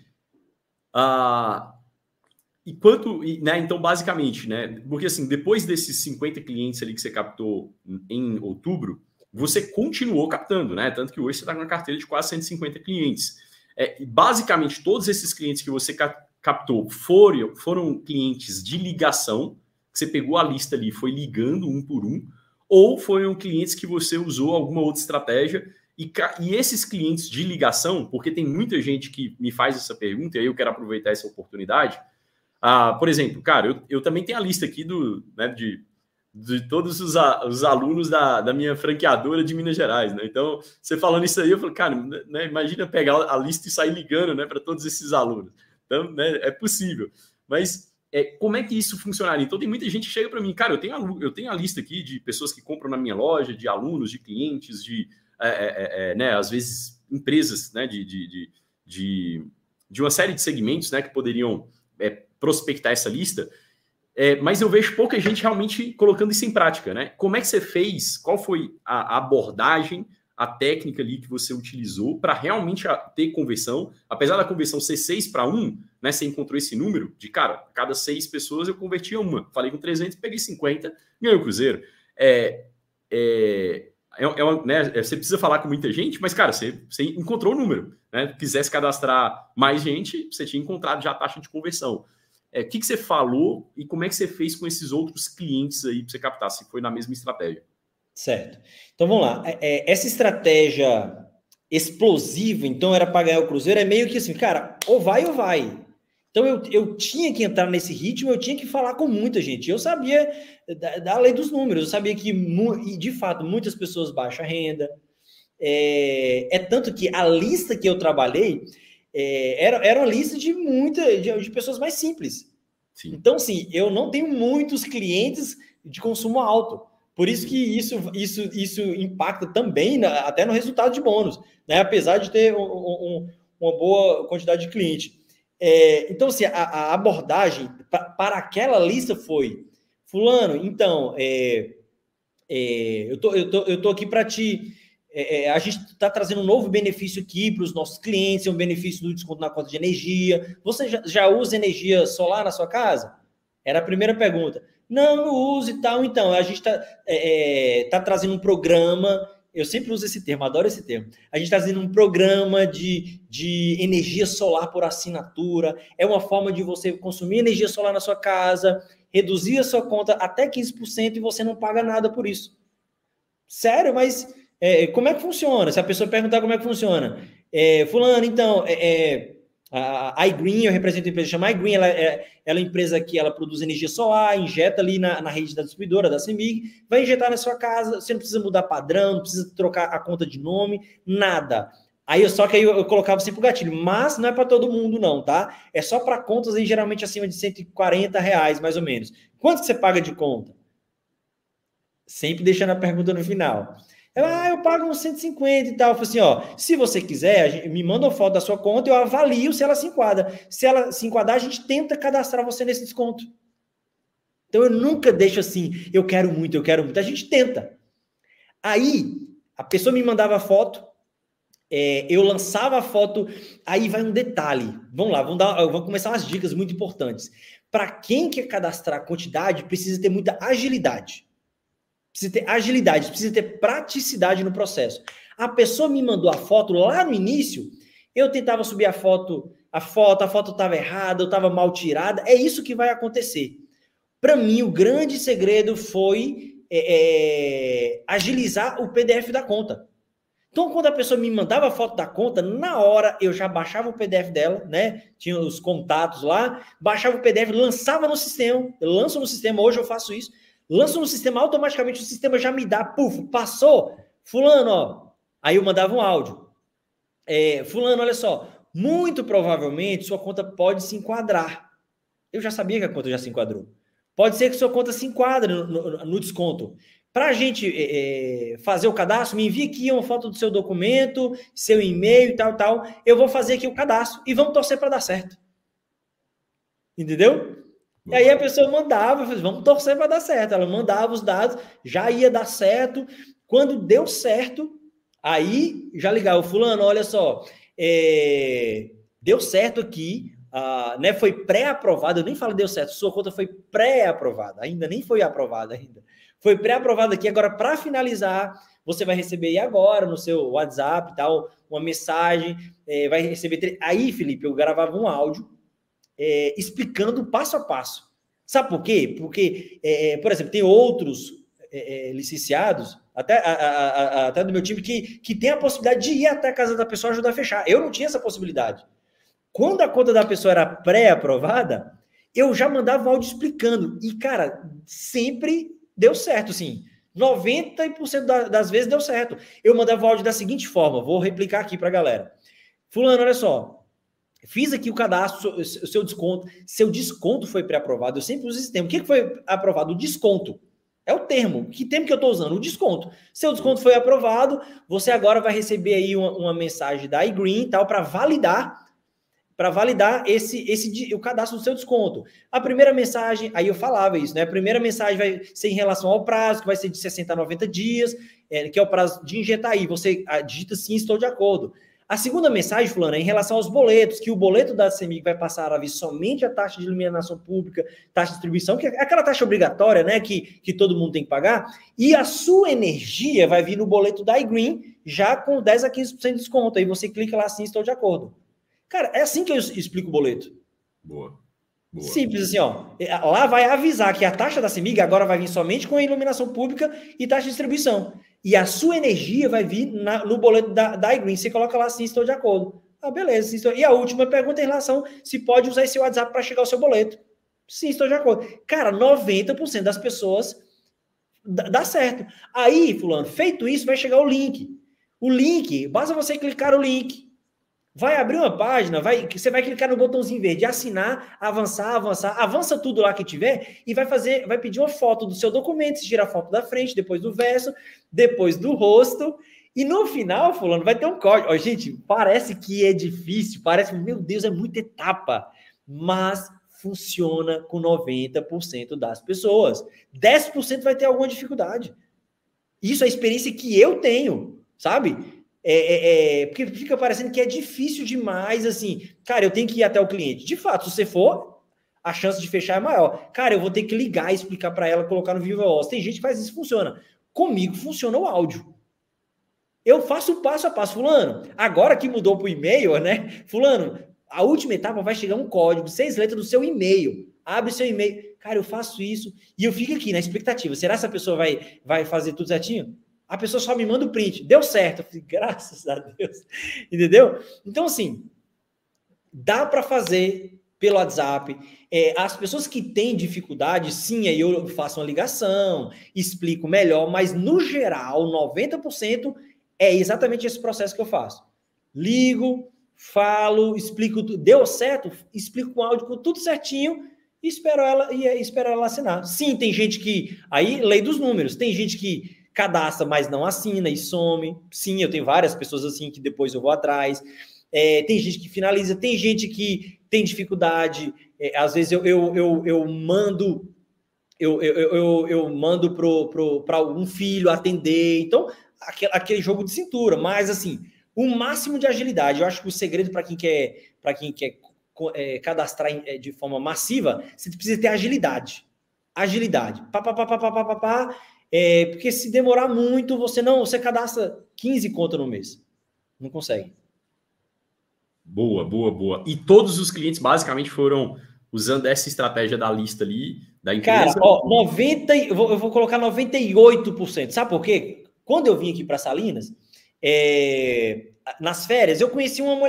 Então, basicamente, né? Porque assim, depois desses 50 clientes ali que você captou em outubro, você continuou captando, né? Tanto que hoje você está com uma carteira de quase 150 clientes. Basicamente, todos esses clientes que você captou foram clientes de ligação, que você pegou a lista ali, foi ligando um por um, ou foram clientes que você usou alguma outra estratégia. E esses clientes de ligação, porque tem muita gente que me faz essa pergunta, e aí eu quero aproveitar essa oportunidade. Por exemplo, cara, eu também tenho a lista aqui de todos os alunos da minha franqueadora de Minas Gerais, né? Então, você falando isso aí, eu falo, cara, né, imagina pegar a lista e sair ligando, né, para todos esses alunos. Então, né, é possível. Mas como é que isso funcionaria? Então, tem muita gente que chega para mim, cara, eu tenho a lista aqui de pessoas que compram na minha loja, de alunos, de clientes, né, às vezes empresas, né, de uma série de segmentos, né, que poderiam prospectar essa lista, mas eu vejo pouca gente realmente colocando isso em prática, né? Como é que você fez? Qual foi a abordagem, a técnica ali que você utilizou para realmente ter conversão? Apesar da conversão ser 6-1, né? Você encontrou esse número de, cara, cada 6 pessoas eu convertia uma. Falei com 300, peguei 50, ganhei o Cruzeiro. Né, você precisa falar com muita gente, mas, cara, você encontrou o número, né? Quisesse cadastrar mais gente, você tinha encontrado já a taxa de conversão. O que você falou e como é que você fez com esses outros clientes aí para você captar? Se foi na mesma estratégia? Certo. Então, vamos lá. Essa estratégia explosiva, então, era para ganhar o Cruzeiro, é meio que assim, cara, ou vai ou vai. Então, eu tinha que entrar nesse ritmo, eu tinha que falar com muita gente. Eu sabia da lei dos números, eu sabia que, de fato, muitas pessoas baixa renda. Tanto que a lista que eu trabalhei era uma lista de pessoas mais simples. Sim. Então, assim, eu não tenho muitos clientes de consumo alto. Por isso que isso impacta também até no resultado de bônus, né? Apesar de ter uma boa quantidade de cliente. Então, assim, a abordagem para aquela lista foi: fulano, então, eu tô aqui para te... a gente está trazendo um novo benefício aqui para os nossos clientes, um benefício do desconto na conta de energia. Você já usa energia solar na sua casa? Era a primeira pergunta. Não uso e tal. Então, a gente tá trazendo um programa, eu sempre uso esse termo, adoro esse termo. A gente está trazendo um programa de energia solar por assinatura. É uma forma de você consumir energia solar na sua casa, reduzir a sua conta até 15% e você não paga nada por isso. Sério, mas... como é que funciona? Se a pessoa perguntar como é que funciona, fulano, então, a iGreen, eu represento a empresa chamada iGreen, ela é uma empresa que ela produz energia solar, injeta ali na rede da distribuidora, da CEMIG, vai injetar na sua casa, você não precisa mudar padrão, não precisa trocar a conta de nome, nada. Só que aí eu colocava sempre o gatilho, mas não é para todo mundo não, tá? É só para contas aí, geralmente acima de R$140, mais ou menos. Quanto que você paga de conta? Sempre deixando a pergunta no final. Eu pago uns 150 e tal. Eu falei assim, ó, se você quiser, me manda uma foto da sua conta, eu avalio se ela se enquadra. Se ela se enquadrar, a gente tenta cadastrar você nesse desconto. Então, eu nunca deixo assim, eu quero muito. A gente tenta. Aí, a pessoa me mandava a foto, eu lançava a foto, aí vai um detalhe. Vamos lá, vamos começar umas dicas muito importantes. Para quem quer cadastrar a quantidade, precisa ter muita agilidade. precisa ter agilidade, precisa ter praticidade no processo. A pessoa me mandou a foto lá no início, eu tentava subir a foto estava errada, eu estava mal tirada, é isso que vai acontecer. Para mim, o grande segredo foi agilizar o PDF da conta. Então, quando a pessoa me mandava a foto da conta, na hora eu já baixava o PDF dela, né? Tinha os contatos lá, baixava o PDF, lançava no sistema. Eu lanço no sistema, hoje eu faço isso. Lanço no sistema, automaticamente o sistema já me dá, passou. Fulano, ó. Aí eu mandava um áudio. Fulano, olha só. Muito provavelmente sua conta pode se enquadrar. Eu já sabia que a conta já se enquadrou. Pode ser que sua conta se enquadre no desconto. Para a gente fazer o cadastro, me envie aqui uma foto do seu documento, seu e-mail e tal. Eu vou fazer aqui o cadastro e vamos torcer para dar certo. Entendeu? E aí a pessoa mandava, vamos torcer para dar certo. Ela mandava os dados, já ia dar certo. Quando deu certo, aí já ligava, fulano, olha só, deu certo aqui, né, foi pré-aprovado, eu nem falo deu certo, sua conta foi pré-aprovada, ainda nem foi aprovada ainda. Foi pré-aprovado aqui, agora para finalizar, você vai receber aí agora no seu WhatsApp, tal, uma mensagem, vai receber... Aí, Felipe, eu gravava um áudio explicando passo a passo. Sabe por quê? Porque, por exemplo, tem outros licenciados, até do meu time, que tem a possibilidade de ir até a casa da pessoa ajudar a fechar. Eu não tinha essa possibilidade. Quando a conta da pessoa era pré-aprovada, eu já mandava um áudio explicando. E, cara, sempre... deu certo, sim. 90% das vezes deu certo. Eu mandava o áudio da seguinte forma, vou replicar aqui para a galera. Fulano, olha só, fiz aqui o cadastro, o seu desconto foi pré-aprovado, eu sempre uso esse termo. O que foi aprovado? O desconto. É o termo. Que termo que eu estou usando? O desconto. Seu desconto foi aprovado, você agora vai receber aí uma mensagem da iGreen, tal, para validar o cadastro do seu desconto. A primeira mensagem, aí eu falava isso, né? A primeira mensagem vai ser em relação ao prazo, que vai ser de 60 a 90 dias, que é o prazo de injetar aí. Você digita sim, estou de acordo. A segunda mensagem, fulano, é em relação aos boletos, que o boleto da CEMIG vai passar a vir somente a taxa de iluminação pública, taxa de distribuição, que é aquela taxa obrigatória, né? Que todo mundo tem que pagar, e a sua energia vai vir no boleto da iGreen, já com 10 a 15% de desconto. Aí você clica lá sim, estou de acordo. Cara, é assim que eu explico o boleto. Boa. Simples assim, ó. Lá vai avisar que a taxa da CEMIG agora vai vir somente com a iluminação pública e taxa de distribuição. E a sua energia vai vir no boleto da iGreen. Você coloca lá assim, estou de acordo. Ah, beleza. E a última pergunta é em relação se pode usar esse WhatsApp para chegar ao seu boleto. Sim, estou de acordo. Cara, 90% das pessoas dá certo. Aí, fulano, feito isso, vai chegar o link. O link, basta você clicar no link. Vai abrir uma página, você vai clicar no botãozinho verde, assinar, avançar, avança tudo lá que tiver e vai pedir uma foto do seu documento, você tira a foto da frente, depois do verso, depois do rosto, e no final, fulano, vai ter um código. Ó, gente, parece que é difícil, meu Deus, é muita etapa, mas funciona com 90% das pessoas. 10% vai ter alguma dificuldade. Isso é a experiência que eu tenho, sabe? Porque fica parecendo que é difícil demais, assim, cara, eu tenho que ir até o cliente. De fato, se você for, a chance de fechar é maior. Cara, eu vou ter que ligar, explicar para ela, colocar no Viva Voz. Tem gente que faz isso, funciona. Comigo funciona o áudio. Eu faço passo a passo. Fulano, agora que mudou para o e-mail, né? Fulano, a última etapa vai chegar um código, 6 letras do seu e-mail. Abre seu e-mail. Cara, eu faço isso e eu fico aqui na expectativa. Será que essa pessoa vai fazer tudo certinho? A pessoa só me manda o print. Deu certo. Eu falei, graças a Deus. Entendeu? Então, assim, dá para fazer pelo WhatsApp. As pessoas que têm dificuldade, sim, aí eu faço uma ligação, explico melhor, mas no geral, 90% é exatamente esse processo que eu faço. Ligo, falo, explico, deu certo, explico com áudio, com tudo certinho, e espero ela assinar. Sim, tem gente que... Aí, lei dos números. Tem gente que cadastra, mas não assina e some. Sim, eu tenho várias pessoas assim que depois eu vou atrás. Tem gente que finaliza, tem gente que tem dificuldade. Às vezes eu mando para um filho atender. Então, aquele jogo de cintura. Mas, assim, o máximo de agilidade. Eu acho que o segredo para quem quer cadastrar de forma massiva, você precisa ter agilidade. Agilidade. Porque se demorar muito, você cadastra 15 contas no mês. Não consegue. Boa. E todos os clientes basicamente foram usando essa estratégia da lista ali, da empresa? Cara, ó, eu vou colocar 98%. Sabe por quê? Quando eu vim aqui para Salinas, nas férias, eu conheci uma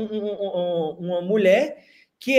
mulher que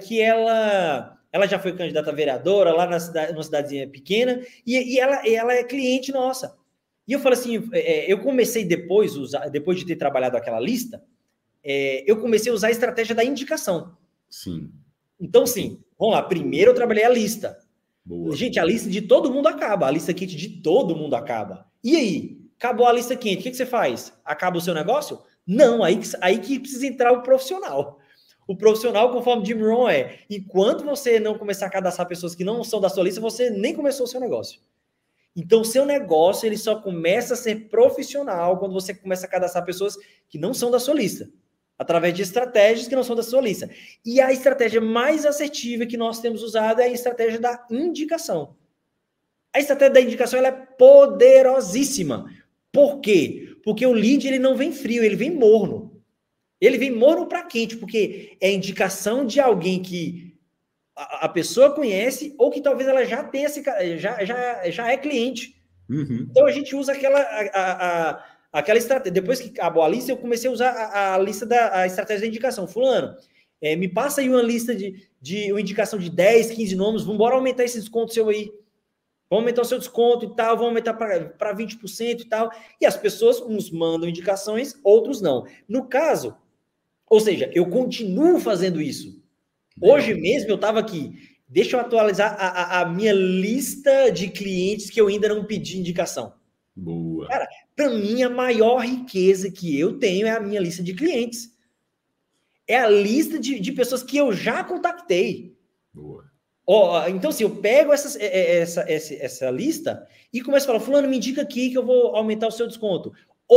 ela já foi candidata a vereadora lá numa cidadezinha pequena, e ela é cliente nossa. E eu falei assim, eu comecei depois de ter trabalhado aquela lista, eu comecei a usar a estratégia da indicação. Sim. Então, sim, vamos lá. Primeiro eu trabalhei a lista. Boa. Gente, a lista de todo mundo acaba. A lista quente de todo mundo acaba. E aí? Acabou a lista quente. O que você faz? Acaba o seu negócio? Não, aí que precisa entrar o profissional. O profissional, conforme Jim Rohn, enquanto você não começar a cadastrar pessoas que não são da sua lista, você nem começou o seu negócio. Então, o seu negócio ele só começa a ser profissional quando você começa a cadastrar pessoas que não são da sua lista, através de estratégias que não são da sua lista. E a estratégia mais assertiva que nós temos usado é a estratégia da indicação. A estratégia da indicação ela é poderosíssima. Por quê? Porque o lead ele não vem frio, ele vem morno. Ele vem morno para quente, porque é indicação de alguém que a pessoa conhece ou que talvez ela já tenha já é cliente. Uhum. Então a gente usa aquela estratégia. Depois que acabou a lista, eu comecei a usar a lista a estratégia da indicação. Fulano, me passa aí uma lista de uma indicação de 10, 15 nomes, vamos embora aumentar esse desconto seu aí. Vamos aumentar o seu desconto e tal, vamos aumentar para 20% e tal. E as pessoas, uns mandam indicações, outros não. No caso, ou seja, eu continuo fazendo isso. Hoje mesmo eu estava aqui. Deixa eu atualizar a minha lista de clientes que eu ainda não pedi indicação. Boa. Cara, para mim, a maior riqueza que eu tenho é a minha lista de clientes. É a lista de pessoas que eu já contactei. Boa. Então, assim, eu pego essa lista e começo a falar, fulano, me indica aqui que eu vou aumentar o seu desconto.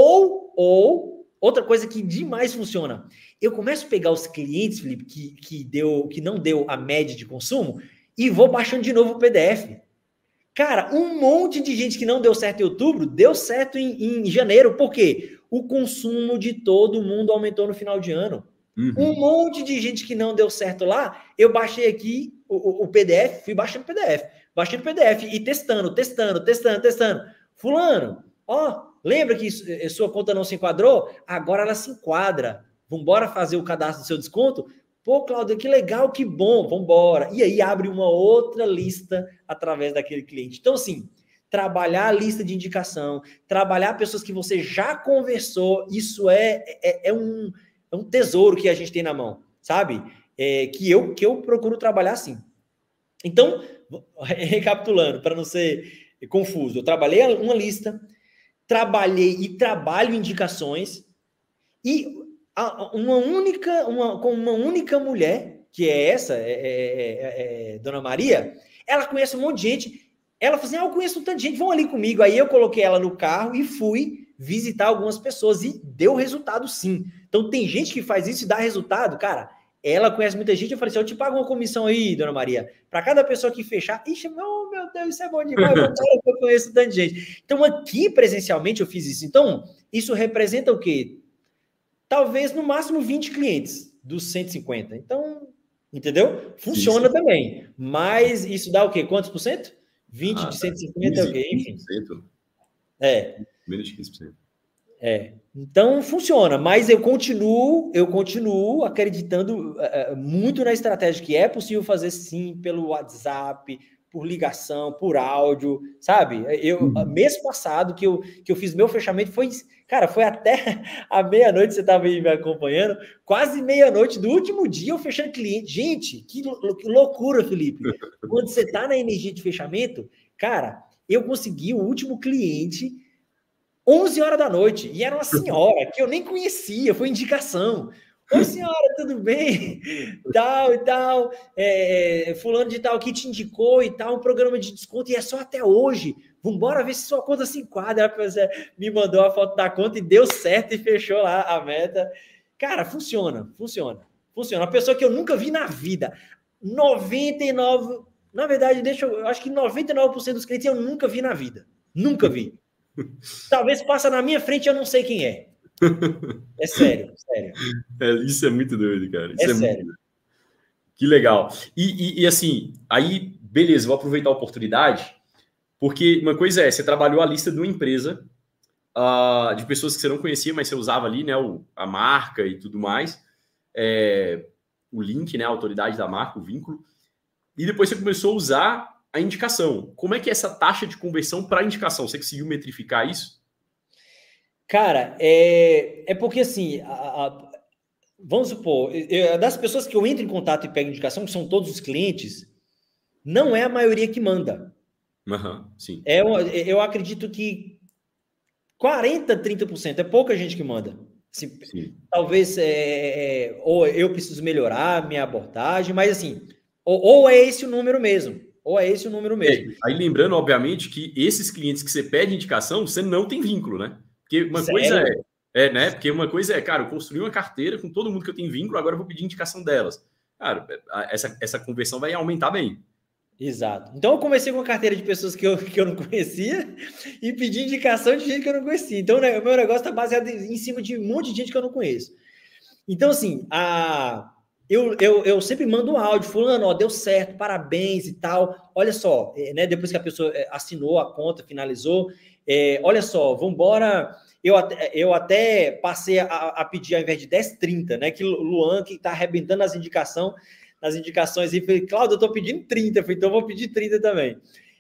Ou outra coisa que demais funciona, eu começo a pegar os clientes, Felipe, que não deu a média de consumo e vou baixando de novo o PDF. Cara, um monte de gente que não deu certo em outubro, deu certo em janeiro. Por quê? O consumo de todo mundo aumentou no final de ano. Uhum. Um monte de gente que não deu certo lá, eu baixei aqui o PDF, fui baixando o PDF. Baixei o PDF e testando. Fulano, lembra que sua conta não se enquadrou? Agora ela se enquadra. Vambora fazer o cadastro do seu desconto? Pô, Cláudio, que legal, que bom, vambora. E aí abre uma outra lista através daquele cliente. Então, assim, trabalhar a lista de indicação, trabalhar pessoas que você já conversou, isso é um tesouro que a gente tem na mão, sabe? Que eu procuro trabalhar assim. Então, recapitulando, para não ser confuso, eu trabalhei uma lista, trabalhei e trabalho indicações, e com uma única mulher, que é essa, Dona Maria, ela conhece um monte de gente. Ela falou assim, eu conheço um tanto de gente, vão ali comigo. Aí eu coloquei ela no carro e fui visitar algumas pessoas e deu resultado sim. Então tem gente que faz isso e dá resultado, cara. Ela conhece muita gente, eu falei assim, eu te pago uma comissão aí, Dona Maria, para cada pessoa que fechar. Ixi, meu Deus, isso é bom demais, eu conheço tanta gente. Então aqui presencialmente eu fiz isso. Então isso representa o quê? Talvez no máximo 20 clientes dos 150. Então, entendeu? Funciona também. Mas isso dá o quê? Quantos por cento? 20 de 150 é o quê? Enfim. Menos de 15%. Então funciona, mas eu continuo acreditando muito na estratégia que é possível fazer sim pelo WhatsApp, por ligação, por áudio, sabe? Mês passado que eu fiz meu fechamento foi até a meia-noite, você estava aí me acompanhando, quase meia-noite do último dia eu fechando cliente. Gente, que loucura, Felipe. Quando você está na energia de fechamento, cara, eu consegui o último cliente 11 horas da noite, e era uma senhora que eu nem conhecia, foi indicação. Oi, senhora, tudo bem? Tal e tal, fulano de tal que te indicou e tal, um programa de desconto, e é só até hoje. Vambora ver se sua conta se enquadra. Me mandou a foto da conta e deu certo e fechou lá a meta. Cara, funciona. Uma pessoa que eu nunca vi na vida. 99, na verdade, eu acho que 99% dos clientes eu nunca vi na vida. Nunca vi. Talvez passa na minha frente e eu não sei quem é. É sério, sério. Isso é muito doido, cara. Isso É muito sério. doido. Que legal. E assim, aí, beleza, vou aproveitar a oportunidade, porque uma coisa você trabalhou a lista de uma empresa de pessoas que você não conhecia, mas você usava ali, né, a marca e tudo mais, o link, né, a autoridade da marca, o vínculo, e depois você começou a usar a indicação. Como é que é essa taxa de conversão para indicação? Você conseguiu metrificar isso? Cara, é porque assim, vamos supor, das pessoas que eu entro em contato e pego indicação, que são todos os clientes, não é a maioria que manda. Sim. Eu acredito que 40%, 30% é pouca gente que manda. Assim, talvez ou eu preciso melhorar minha abordagem, mas assim, ou é esse o número mesmo. Ou é esse o número mesmo. Aí lembrando, obviamente, que esses clientes que você pede indicação, você não tem vínculo, né? Porque uma coisa né? Porque uma coisa cara, eu construí uma carteira com todo mundo que eu tenho vínculo, agora eu vou pedir indicação delas. Cara, essa conversão vai aumentar bem. Exato. Então eu comecei com uma carteira de pessoas que eu não conhecia e pedi indicação de gente que eu não conhecia. Então, né, o meu negócio está baseado em cima de um monte de gente que eu não conheço. Então, assim, eu sempre mando um áudio, fulano, deu certo, parabéns e tal. Olha só, né, depois que a pessoa assinou a conta, finalizou, olha só, vamos embora. Eu até passei a pedir, ao invés de 10, 30, né? Que o Luan, que está arrebentando nas indicações, e falei, Cláudio, eu estou pedindo 30, falei, então eu vou pedir 30 também.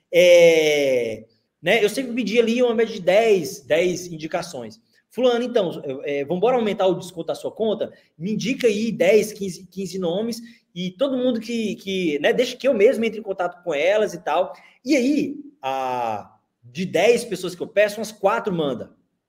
Né, eu sempre pedi ali uma média de 10 indicações. Fulano, então, vamos embora aumentar o desconto da sua conta? Me indica aí 10, 15 nomes e todo mundo que né, deixa que eu mesmo entre em contato com elas e tal. E aí, de 10 pessoas que eu peço, umas 4 mandam.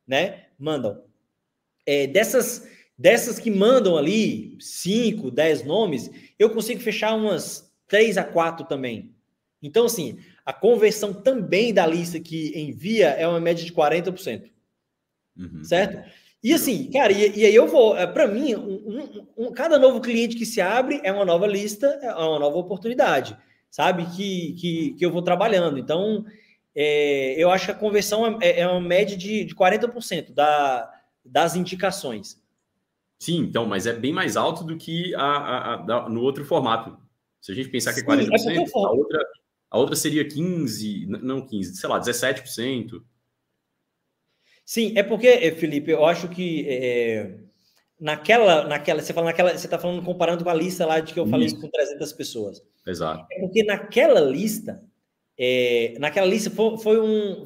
Dessas que mandam ali 5, 10 nomes, eu consigo fechar umas 3 a 4 também. Então, assim, a conversão também da lista que envia é uma média de 40%. Certo? E assim, cara, e aí eu vou, para mim, cada novo cliente que se abre é uma nova lista, é uma nova oportunidade, sabe? Que eu vou trabalhando. Então, eu acho que a conversão é uma média de 40% das indicações. Sim, então, mas é bem mais alto do que no outro formato. Se a gente pensar que é 40%, a outra seria 15%, não 15%, sei lá, 17%. Sim, é porque, Felipe, eu acho que naquela, você está falando comparando com a lista lá de que eu falei com 300 pessoas. Exato. É porque naquela lista foi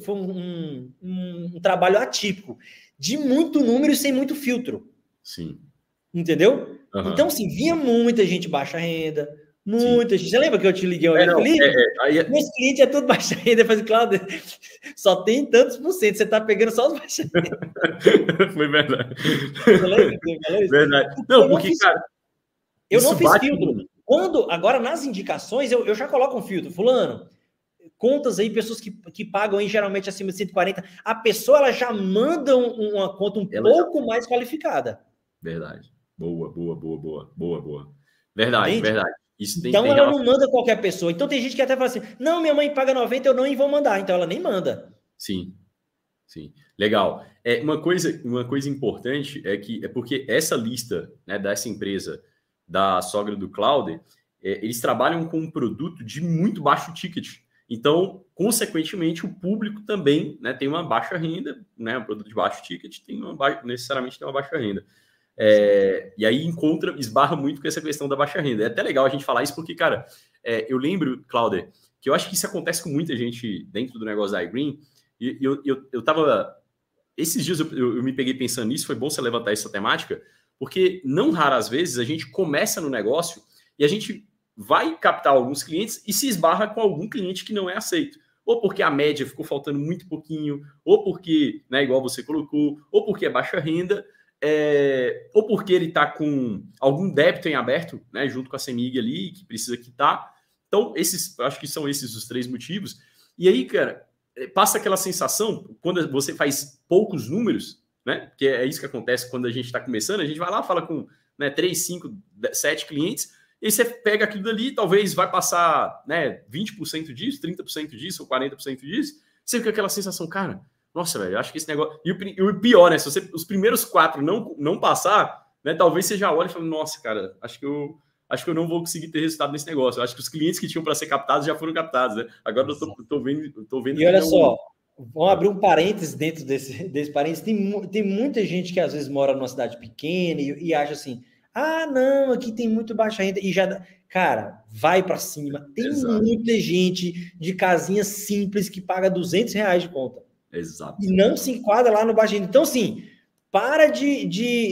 um trabalho atípico, de muito número sem muito filtro. Sim. Entendeu? Então, assim, vinha muita gente baixa renda, muita gente. Você lembra que eu te liguei uma vez? Meus clientes é tudo baixa renda. Eu falei, Cláudio, só tem tantos por cento, você tá pegando só os baixa renda. Foi verdade. Você lembra que você falou isso? Verdade. Não, porque, cara. Eu não fiz filtro. Agora, nas indicações, eu já coloco um filtro. Fulano, contas aí, pessoas que pagam aí geralmente acima de 140. A pessoa, ela já manda uma conta pouco mais qualificada. Verdade. Boa. Verdade, entende? Verdade. Isso então, ela não manda qualquer pessoa. Então, tem gente que até fala assim, não, minha mãe paga 90, eu não vou mandar. Então, ela nem manda. Sim. Legal. Uma coisa importante é porque essa lista, né, dessa empresa, da sogra do Cláudio, eles trabalham com um produto de muito baixo ticket. Então, consequentemente, o público também, né, tem uma baixa renda, né, um produto de baixo ticket necessariamente tem uma baixa renda. E aí esbarra muito com essa questão da baixa renda. É até legal a gente falar isso porque, cara, eu lembro, Cláudio, que eu acho que isso acontece com muita gente dentro do negócio da iGreen. E eu tava... Esses dias eu me peguei pensando nisso, foi bom você levantar essa temática, porque não raras vezes a gente começa no negócio e a gente vai captar alguns clientes e se esbarra com algum cliente que não é aceito. Ou porque a média ficou faltando muito pouquinho, ou porque, né, igual você colocou, ou porque é baixa renda, ou porque ele está com algum débito em aberto, né, junto com a CEMIG ali, que precisa quitar. Então, acho que são esses os 3 motivos. E aí, cara, passa aquela sensação, quando você faz poucos números, né, porque é isso que acontece quando a gente está começando, a gente vai lá, fala com, né, 3, 5, 7 clientes, e aí você pega aquilo dali, talvez vai passar, né, 20% disso, 30% disso, ou 40% disso, Você fica aquela sensação, cara, nossa, velho, eu acho que esse negócio... E o pior, né? Se você, os primeiros 4 não passar, né? Talvez você já olhe e fale, nossa, cara, acho que eu não vou conseguir ter resultado nesse negócio. Eu acho que os clientes que tinham para ser captados já foram captados, né? Agora eu tô vendo e olha só, vamos abrir um parênteses dentro desse parênteses. Tem muita gente que às vezes mora numa cidade pequena e acha assim, ah, não, aqui tem muito baixa renda e já... Cara, vai para cima. Tem muita gente de casinha simples que paga R$200 de conta. Exato. E não se enquadra lá no baixa renda. Então, assim, para de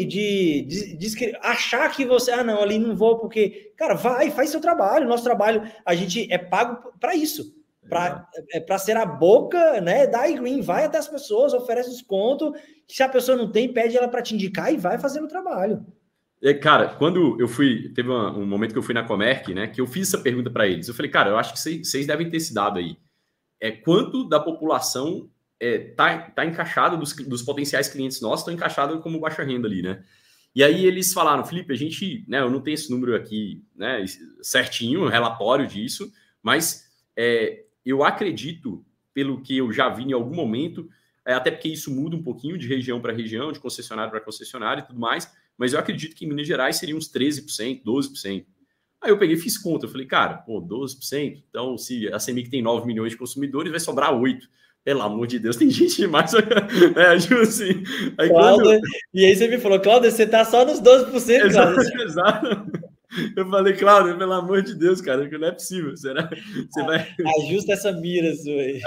achar que você... Ah, não, ali não vou porque... Cara, vai, faz seu trabalho. Nosso trabalho, a gente é pago para isso. Para ser a boca, né, da iGreen, vai até as pessoas, oferece desconto, que se a pessoa não tem, pede ela para te indicar e vai fazendo o trabalho. Cara, quando eu fui, teve um momento que eu fui na Comerc, né, que eu fiz essa pergunta para eles. Eu falei, cara, eu acho que vocês devem ter esse dado aí. Quanto da população tá encaixado, dos potenciais clientes nossos, estão encaixados como baixa renda ali, né? E aí eles falaram, Felipe, a gente, né, eu não tenho esse número aqui, né, certinho, um relatório disso, mas eu acredito, pelo que eu já vi em algum momento, até porque isso muda um pouquinho de região para região, de concessionário para concessionário e tudo mais, mas eu acredito que em Minas Gerais seria uns 13%, 12%. Aí eu peguei e fiz conta, eu falei, cara, pô, 12%, então se a CEMIG tem 9 milhões de consumidores, vai sobrar 8. Pelo amor de Deus, tem gente demais. Tipo assim. Aí, Cláudio, e aí você me falou, Cláudio, você tá só nos 12%, Cláudio. Exato. Eu falei, Cláudio, pelo amor de Deus, cara, que não é possível. Será? Você vai... Ajusta essa mira sua aí.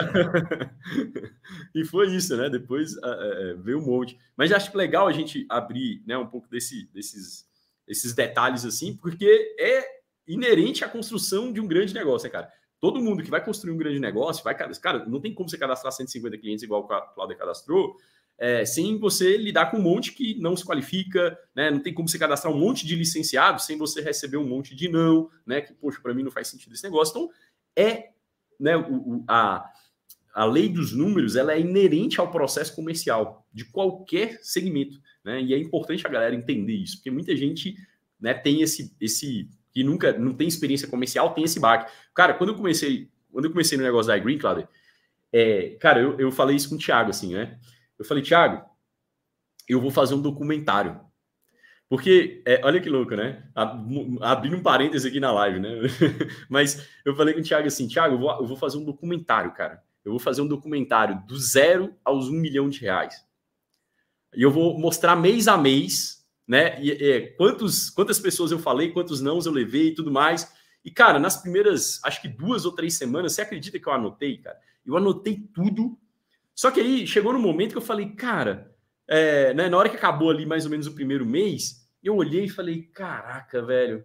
E foi isso, né? Depois veio um monte. Mas acho legal a gente abrir, né, um pouco desses detalhes assim, porque é inerente à construção de um grande negócio, né, cara? Todo mundo que vai construir um grande negócio, cara, não tem como você cadastrar 150 clientes igual a Cláudia cadastrou, sem você lidar com um monte que não se qualifica, né? Não tem como você cadastrar um monte de licenciados sem você receber um monte de não, né? Que, poxa, para mim não faz sentido esse negócio. Então, né, a lei dos números, ela é inerente ao processo comercial de qualquer segmento, né? E é importante a galera entender isso, porque muita gente, né, tem esse que nunca não tem experiência comercial, tem esse baque. Cara, quando eu comecei no negócio da iGreen, Cláudio, cara, eu falei isso com o Thiago, assim, né? Eu falei, Thiago, eu vou fazer um documentário. Porque, olha que louco, né? Abrindo um parêntese aqui na live, né? Mas eu falei com o Thiago assim, Thiago, eu vou fazer um documentário, cara. Eu vou fazer um documentário do 0 aos R$1 milhão. E eu vou mostrar mês a mês, né? Quantas pessoas eu falei, quantos nãos eu levei e tudo mais. E, cara, nas primeiras, acho que 2 ou 3 semanas, você acredita que eu anotei, cara? Eu anotei tudo. Só que aí chegou no momento que eu falei, cara, né, na hora que acabou ali mais ou menos o primeiro mês, eu olhei e falei, caraca, velho,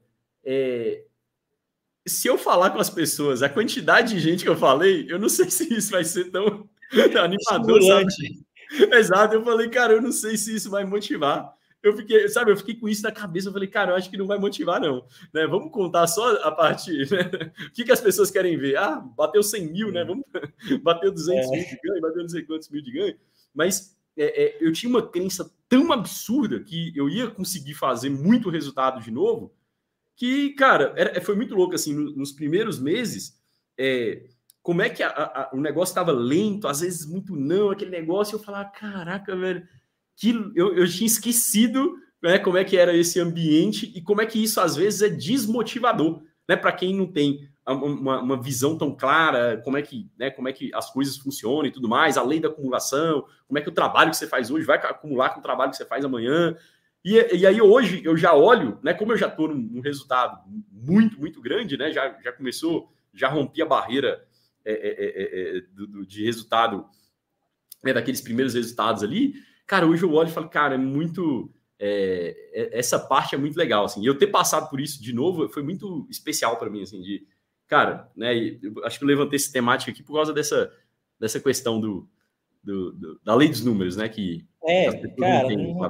se eu falar com as pessoas, a quantidade de gente que eu falei, eu não sei se isso vai ser tão animador, sabe? Exato, eu falei, cara, eu não sei se isso vai motivar. Eu fiquei com isso na cabeça, eu falei, cara, eu acho que não vai motivar, não. Né? Vamos contar só a parte, né? O que as pessoas querem ver? Ah, bateu 100 mil, né? Vamos bater 200 mil de ganho, bateu não sei quantos mil de ganho. Mas eu tinha uma crença tão absurda que eu ia conseguir fazer muito resultado de novo, que, cara, foi muito louco, assim, nos primeiros meses, como é que o negócio estava lento, às vezes muito não, aquele negócio, eu falava, caraca, velho, que eu tinha esquecido, né, como é que era esse ambiente e como é que isso às vezes é desmotivador, né, para quem não tem uma visão tão clara, como é que as coisas funcionam e tudo mais, a lei da acumulação, como é que o trabalho que você faz hoje vai acumular com o trabalho que você faz amanhã. E aí hoje eu já olho, né, como eu já estou num resultado muito, muito grande, né, já começou, já rompi a barreira de resultado, né, daqueles primeiros resultados ali. Cara, hoje eu olho e falo, cara, essa parte é muito legal, assim. E eu ter passado por isso de novo foi muito especial para mim, assim, cara, né, eu acho que eu levantei essa temática aqui por causa dessa questão da lei dos números, né, que cara,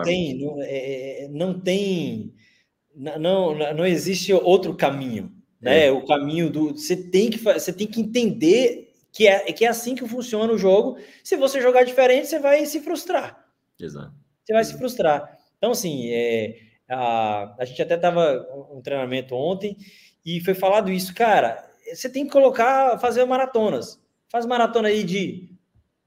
não existe outro caminho, né? O caminho você tem que entender que é assim que funciona o jogo. Se você jogar diferente, você vai se frustrar. Exato. Você vai se frustrar. Então, assim, a gente até estava um treinamento ontem e foi falado isso, cara. Você tem que fazer maratonas. Faz maratona aí de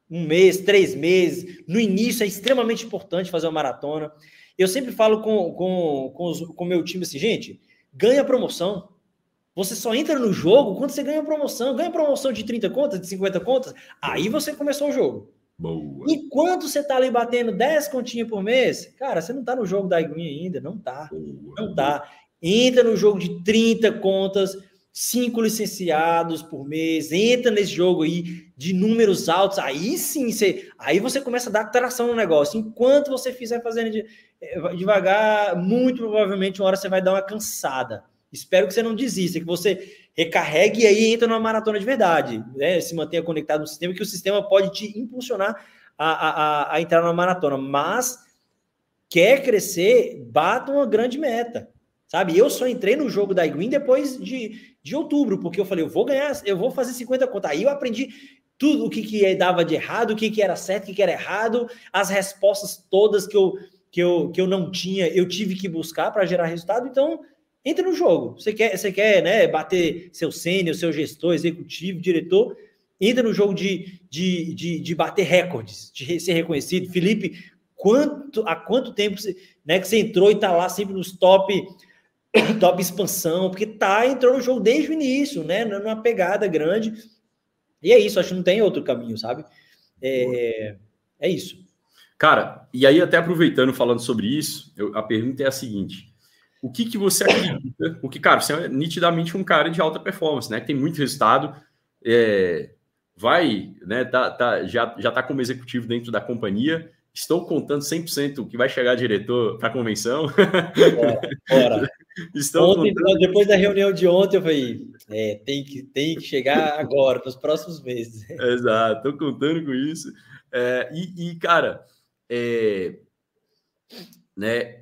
1 mês, 3 meses. No início é extremamente importante fazer uma maratona. Eu sempre falo com o meu time assim, gente, ganha promoção. Você só entra no jogo quando você ganha promoção. Ganha promoção de 30 contas, de 50 contas, aí você começou o jogo. Boa. Enquanto você tá ali batendo 10 continhas por mês, cara, você não tá no jogo da iGreen ainda, não tá. Boa. Não tá. Entra no jogo de 30 contas, 5 licenciados por mês, entra nesse jogo aí de números altos, aí sim, aí você começa a dar tração no negócio. Enquanto você fizer fazendo devagar, muito provavelmente uma hora você vai dar uma cansada. Espero que você não desista, que você recarregue e aí entra numa maratona de verdade, né? Se mantenha conectado no sistema, que o sistema pode te impulsionar a entrar numa maratona. Mas quer crescer, bata uma grande meta, sabe? Eu só entrei no jogo da iGreen depois de outubro, porque eu falei, eu vou fazer 50 contas. Aí eu aprendi tudo o que dava de errado, o que era certo, o que era errado, as respostas todas que eu não tinha, eu tive que buscar para gerar resultado. Então, entra no jogo. Você quer, né, bater seu sênior, seu gestor, executivo, diretor, entra no jogo de bater recordes, de ser reconhecido. Felipe, há quanto tempo né, que você entrou e está lá sempre nos top expansão, porque entrou no jogo desde o início, né, numa pegada grande. E é isso, acho que não tem outro caminho, sabe? É isso. Cara, e aí até aproveitando, falando sobre isso, a pergunta é a seguinte: o que você acredita? Porque, cara, você é nitidamente um cara de alta performance, né? Que tem muito resultado, né? Já tá como executivo dentro da companhia. Estou contando 100% que vai chegar diretor para a convenção. Bora. Depois da reunião de ontem, eu falei, tem que chegar agora, nos próximos meses. Exato, estou contando com isso. Cara, né?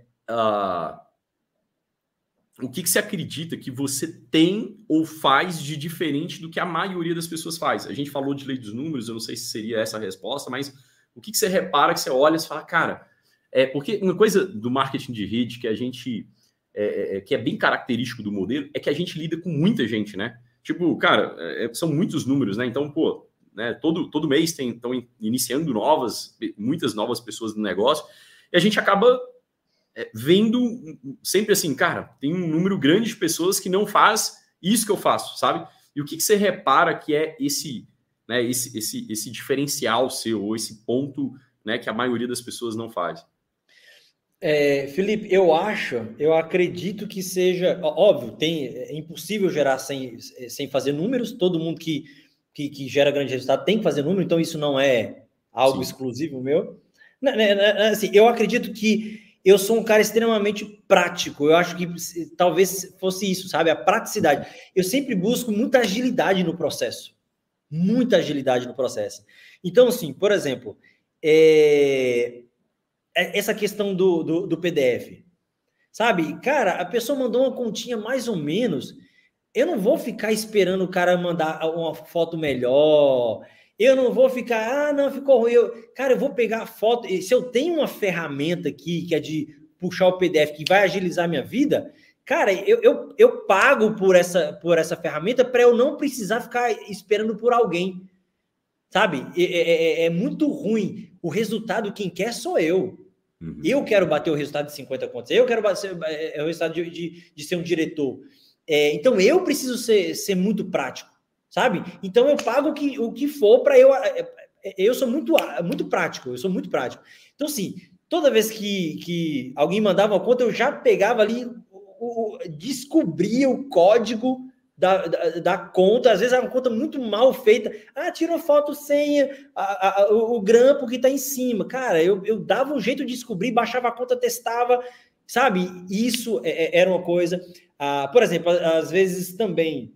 O que você acredita que você tem ou faz de diferente do que a maioria das pessoas faz? A gente falou de lei dos números, eu não sei se seria essa a resposta, mas o que você repara, que você olha e fala, cara, porque uma coisa do marketing de rede que a gente, que é bem característico do modelo, é que a gente lida com muita gente, né? Tipo, cara, são muitos números, né? Então, pô, né, todo mês estão iniciando muitas novas pessoas no negócio, e a gente acaba vendo sempre assim, cara, tem um número grande de pessoas que não faz isso que eu faço, sabe? E o que você repara que é esse, né, esse diferencial seu, ou esse ponto, né, que a maioria das pessoas não faz? Felipe, eu acredito que seja, óbvio, é impossível gerar sem fazer números, todo mundo que gera grande resultado tem que fazer número, então isso não é algo exclusivo meu. Assim, eu acredito que eu sou um cara extremamente prático, eu acho que talvez fosse isso, sabe? A praticidade. Eu sempre busco muita agilidade no processo. Muita agilidade no processo. Então, assim, por exemplo, essa questão do PDF, sabe? Cara, a pessoa mandou uma continha mais ou menos, eu não vou ficar esperando o cara mandar uma foto melhor, eu não vou ficar, não, ficou ruim. Cara, eu vou pegar a foto, se eu tenho uma ferramenta aqui, que é de puxar o PDF, que vai agilizar a minha vida, cara, eu pago por essa ferramenta para eu não precisar ficar esperando por alguém, sabe? É muito ruim. O resultado, quem quer sou eu. Uhum. Eu quero bater o resultado de 50 contas, eu quero bater o resultado de ser um diretor. Então, eu preciso ser muito prático, sabe? Então, eu pago o que for para eu sou muito prático, eu sou muito prático. Então, assim, toda vez que alguém mandava uma conta, eu já pegava ali, descobria o código da conta, às vezes era uma conta muito mal feita, tira foto senha, o grampo que está em cima, cara, eu dava um jeito de descobrir, baixava a conta, testava, sabe? Isso era uma coisa. Por exemplo, às vezes também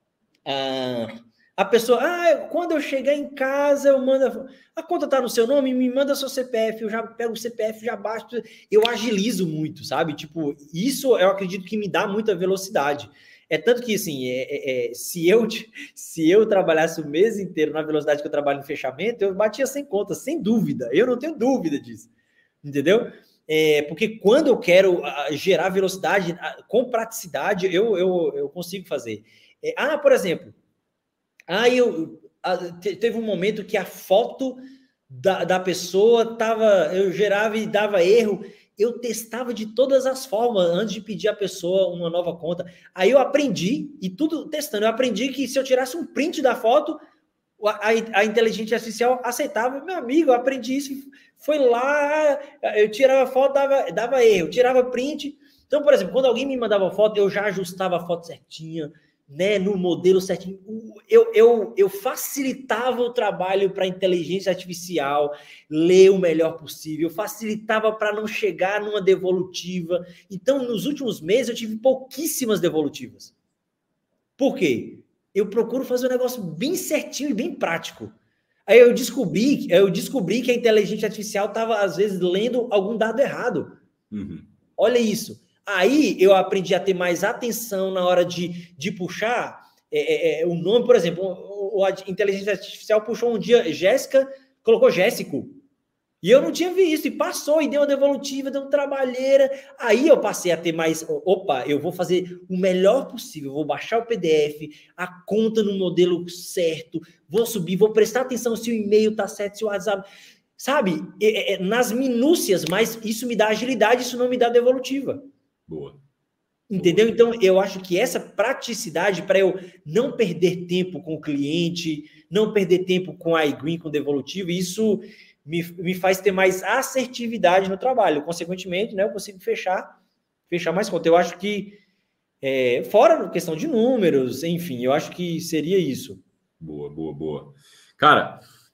a pessoa, quando eu chegar em casa, eu mando a conta tá no seu nome, me manda seu CPF, eu já pego o CPF, já baixo, eu agilizo muito, sabe? Tipo, isso eu acredito que me dá muita velocidade. Tanto que, assim, se eu trabalhasse o mês inteiro na velocidade que eu trabalho no fechamento, eu batia sem conta, sem dúvida. Eu não tenho dúvida disso, entendeu? Porque quando eu quero gerar velocidade com praticidade, eu consigo fazer. Por exemplo, teve um momento que a foto da pessoa, eu gerava e dava erro. Eu testava de todas as formas antes de pedir à pessoa uma nova conta. Aí eu aprendi, e tudo testando, eu aprendi que se eu tirasse um print da foto, a inteligência artificial aceitava. Meu amigo, eu aprendi isso, foi lá, eu tirava foto, dava erro, tirava print. Então, por exemplo, quando alguém me mandava foto, eu já ajustava a foto certinha, né, no modelo certinho. Eu facilitava o trabalho para a inteligência artificial ler o melhor possível, facilitava para não chegar numa devolutiva. Então, nos últimos meses, eu tive pouquíssimas devolutivas. Por quê? Eu procuro fazer um negócio bem certinho e bem prático. Aí eu descobri que a inteligência artificial estava, às vezes, lendo algum dado errado. Uhum. Olha isso. Aí eu aprendi a ter mais atenção na hora de puxar o nome, por exemplo, a inteligência artificial puxou um dia Jéssica, colocou Jéssico. E eu não tinha visto, e passou, e deu uma devolutiva, deu uma trabalheira. Aí eu passei a ter mais. Opa, eu vou fazer o melhor possível, vou baixar o PDF, a conta no modelo certo, vou subir, vou prestar atenção se o e-mail tá certo, se o WhatsApp. Sabe, nas minúcias, mas isso me dá agilidade, isso não me dá devolutiva. Boa. Entendeu? Então, eu acho que essa praticidade para eu não perder tempo com o cliente, não perder tempo com a iGreen, com o devolutivo, isso me faz ter mais assertividade no trabalho. Consequentemente, né, eu consigo fechar mais conta. Eu acho que, fora a questão de números, enfim, eu acho que seria isso. Boa. Cara,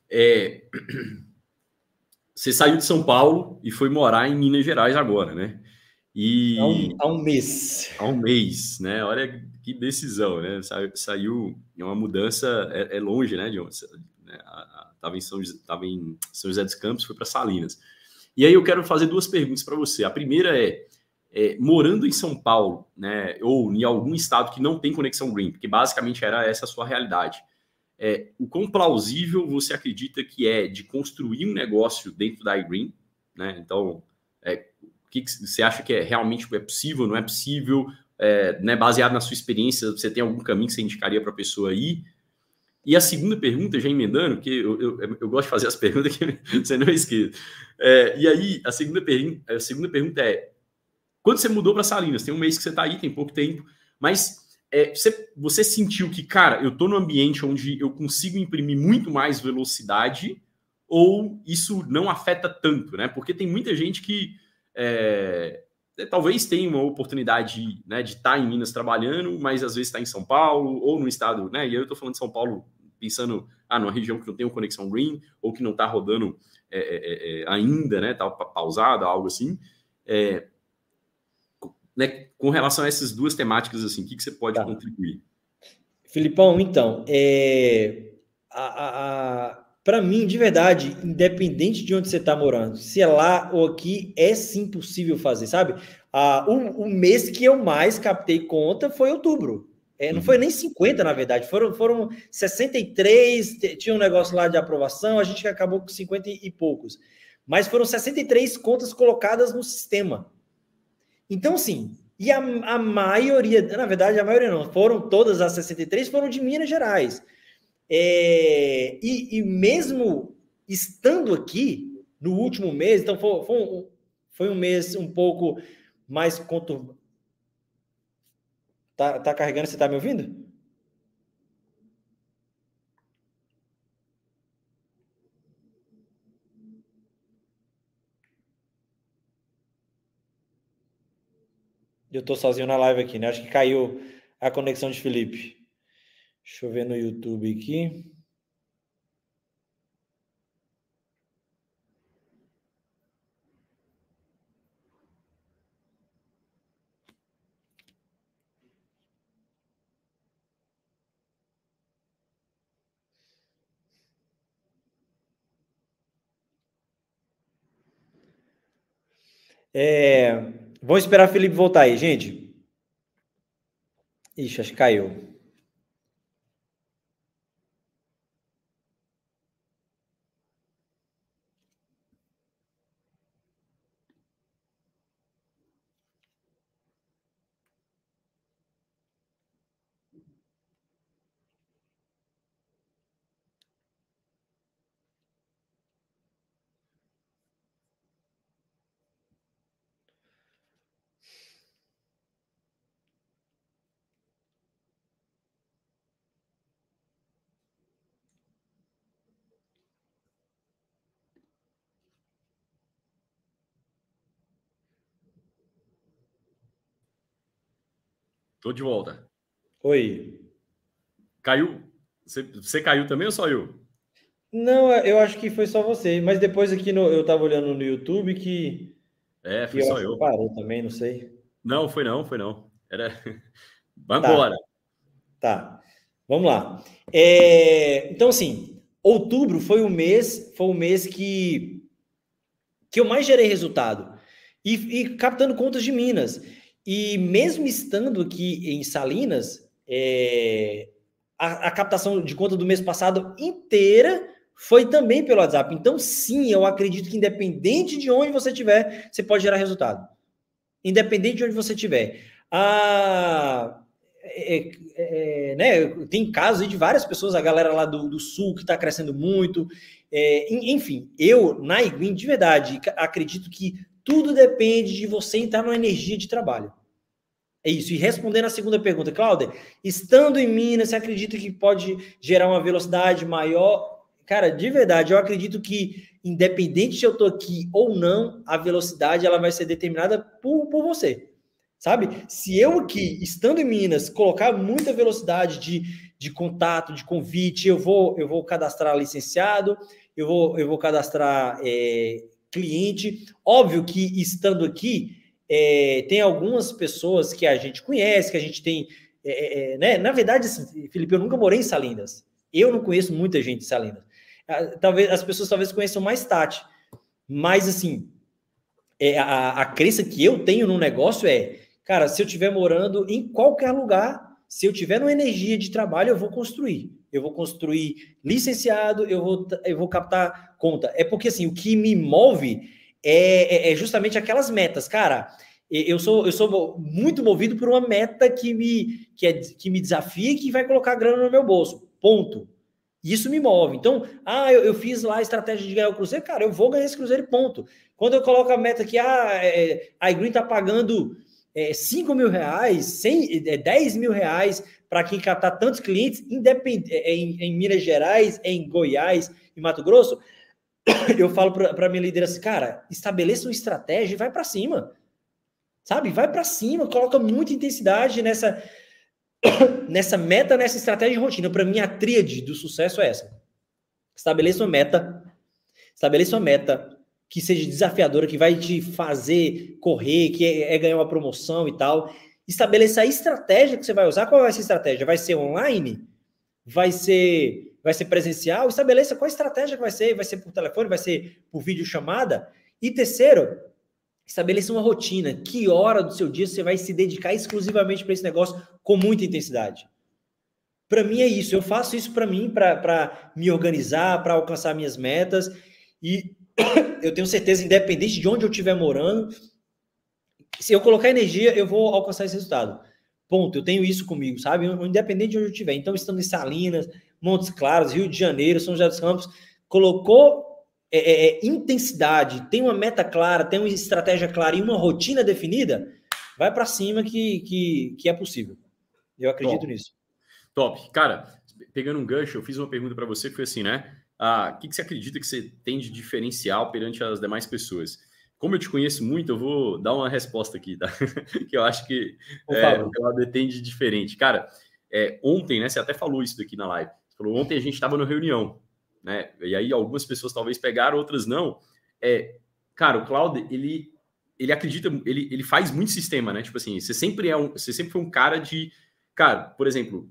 você saiu de São Paulo e foi morar em Minas Gerais agora, né? E há um mês. Há um mês, né? Olha que decisão, né? Saiu, é uma mudança, é longe, né? Estava em São José dos Campos, foi para Salinas. E aí eu quero fazer duas perguntas para você. A primeira morando em São Paulo, né? Ou em algum estado que não tem conexão Green, porque basicamente era essa a sua realidade. O quão plausível você acredita que é de construir um negócio dentro da iGreen, né? Então, o que você acha que realmente é possível, não é possível? Né, baseado na sua experiência, você tem algum caminho que você indicaria para a pessoa ir? E a segunda pergunta, já emendando, porque eu gosto de fazer as perguntas que você não esqueça. E aí, a segunda pergunta é: quando você mudou para Salinas, tem um mês que você está aí, tem pouco tempo, mas você sentiu que, cara, eu estou num ambiente onde eu consigo imprimir muito mais velocidade, ou isso não afeta tanto, né? Porque tem muita gente que talvez tenha uma oportunidade, né, de estar em Minas trabalhando, mas às vezes está em São Paulo ou no estado, né? E aí eu estou falando de São Paulo pensando numa região que não tem uma conexão Green ou que não está rodando ainda, né? Está pausada, algo assim. Né, com relação a essas duas temáticas, assim, o que você pode contribuir? Filipão, então, para mim, de verdade, independente de onde você está morando, se é lá ou aqui, é sim possível fazer, sabe? O mês que eu mais captei conta foi outubro. Não foi nem 50, na verdade, foram 63, tinha um negócio lá de aprovação, a gente acabou com 50 e poucos. Mas foram 63 contas colocadas no sistema. Então, assim, e a maioria, na verdade, a maioria não, foram todas as 63, foram de Minas Gerais. E mesmo estando aqui, no último mês, então foi um mês um pouco mais conturbado. Tá carregando, você tá me ouvindo? Eu tô sozinho na live aqui, né? Acho que caiu a conexão de Felipe. Deixa eu ver no YouTube aqui. Vamos esperar o Felipe voltar aí, gente. Ixi, acho que caiu. Tô de volta. Oi. Caiu? Você caiu também ou só eu? Não, eu acho que foi só você, mas depois aqui eu tava olhando no YouTube que Foi eu só acho que eu. parou também, não sei. Não, foi não, foi não. Era. Vambora. Tá, tá. Vamos lá. Então, assim, outubro foi o mês que eu mais gerei resultado. E captando contas de Minas. E mesmo estando aqui em Salinas, a captação de conta do mês passado inteira foi também pelo WhatsApp. Então, sim, eu acredito que independente de onde você estiver, você pode gerar resultado. Independente de onde você estiver. Né, tem casos aí de várias pessoas, a galera lá do Sul que está crescendo muito. Enfim, eu, na Iguin, de verdade, acredito que tudo depende de você entrar numa energia de trabalho. É isso. E respondendo a segunda pergunta, Cláudia, estando em Minas, você acredita que pode gerar uma velocidade maior? Cara, de verdade, eu acredito que, independente se eu estou aqui ou não, a velocidade ela vai ser determinada por você. Sabe? Se eu aqui, estando em Minas, colocar muita velocidade de contato, de convite, eu vou cadastrar licenciado, eu vou cadastrar cliente. Óbvio que, estando aqui, tem algumas pessoas que a gente conhece, que a gente tem... né? Na verdade, assim, Felipe, eu nunca morei em Salinas. Eu não conheço muita gente em Salinas. Talvez as pessoas conheçam mais Tati. Mas, assim, a crença que eu tenho no negócio cara, se eu estiver morando em qualquer lugar, se eu tiver uma energia de trabalho, eu vou construir. Eu vou construir licenciado, eu vou captar conta. É porque, assim, o que me move é justamente aquelas metas. Cara, eu sou muito movido por uma meta que me desafia e que vai colocar grana no meu bolso. Ponto. Isso me move. Então, eu fiz lá a estratégia de ganhar o Cruzeiro. Cara, eu vou ganhar esse Cruzeiro, ponto. Quando eu coloco a meta que a iGreen está pagando 5 mil reais, 10 mil reais para quem captar tantos clientes, em Minas Gerais, em Goiás, em Mato Grosso, eu falo para minha líder assim, cara, estabeleça uma estratégia e vai para cima. Sabe? Vai para cima, coloca muita intensidade nessa meta, nessa estratégia de rotina. Para mim, a tríade do sucesso é essa. Estabeleça uma meta que seja desafiadora, que vai te fazer correr, que é ganhar uma promoção e tal. Estabeleça a estratégia que você vai usar. Qual vai ser a estratégia? Vai ser online? Vai ser presencial? Estabeleça qual a estratégia que vai ser. Vai ser por telefone? Vai ser por videochamada? E terceiro, estabeleça uma rotina. Que hora do seu dia você vai se dedicar exclusivamente para esse negócio com muita intensidade? Para mim é isso. Eu faço isso para mim, para me organizar, para alcançar minhas metas. E eu tenho certeza, independente de onde eu estiver morando, se eu colocar energia, eu vou alcançar esse resultado. Ponto. Eu tenho isso comigo, sabe? Independente de onde eu estiver. Então, estando em Salinas, Montes Claros, Rio de Janeiro, São José dos Campos, colocou intensidade, tem uma meta clara, tem uma estratégia clara e uma rotina definida, vai para cima que é possível. Eu acredito nisso. Top. Cara, pegando um gancho, eu fiz uma pergunta para você que foi assim, né? O que você acredita que você tem de diferencial perante as demais pessoas? Como eu te conheço muito, eu vou dar uma resposta aqui, tá? Que eu acho que ela tem de diferente. Cara, ontem, né? Você até falou isso daqui na live. Você falou, ontem a gente estava na reunião, né? E aí algumas pessoas talvez pegaram, outras não. Cara, o Cláudio, ele acredita, ele faz muito sistema, né? Tipo assim, você sempre foi um cara de... Cara, por exemplo...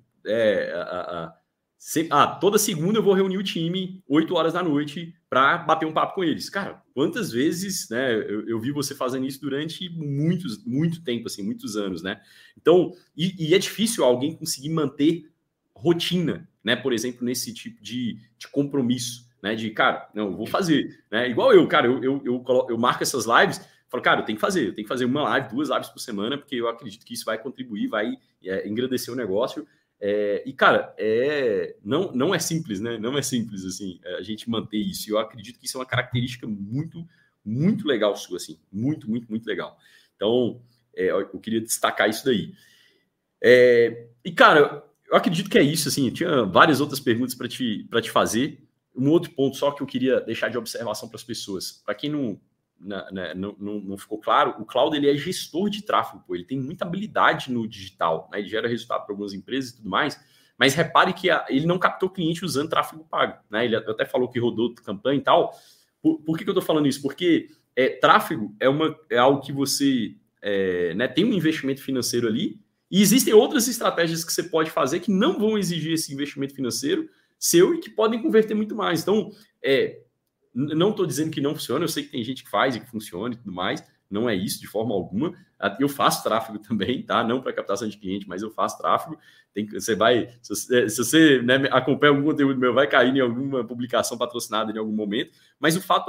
toda segunda eu vou reunir o time 8 horas da noite para bater um papo com eles. Cara, quantas vezes, né, eu vi você fazendo isso durante muito tempo, assim, muitos anos, né? Então, e é difícil alguém conseguir manter rotina, né? Por exemplo, nesse tipo de compromisso, né? De, cara, não, eu vou fazer, né? Igual eu, cara, eu marco essas lives, falo, cara, eu tenho que fazer uma live, 2 lives por semana, porque eu acredito que isso vai contribuir, vai engrandecer o negócio. E, cara, não é simples, né? Não é simples, assim, a gente manter isso. E eu acredito que isso é uma característica muito, muito legal sua, assim. Muito, muito, muito legal. Então, eu queria destacar isso daí. E, cara, eu acredito que é isso, assim. Eu tinha várias outras perguntas para te fazer. Um outro ponto só que eu queria deixar de observação para as pessoas. Para quem não ficou claro, o Cláudio ele é gestor de tráfego, pô, ele tem muita habilidade no digital, né? Ele gera resultado para algumas empresas e tudo mais, mas repare que ele não captou cliente usando tráfego pago, né? Ele até falou que rodou campanha e tal. Por que eu estou falando isso? Porque tráfego é algo que você né, tem um investimento financeiro ali, e existem outras estratégias que você pode fazer que não vão exigir esse investimento financeiro seu e que podem converter muito mais. Então, não estou dizendo que não funciona, eu sei que tem gente que faz e que funciona e tudo mais, não é isso de forma alguma. Eu faço tráfego também, tá? Não para captação de cliente, mas eu faço tráfego. Se você né, acompanha algum conteúdo meu, vai cair em alguma publicação patrocinada em algum momento, mas o fato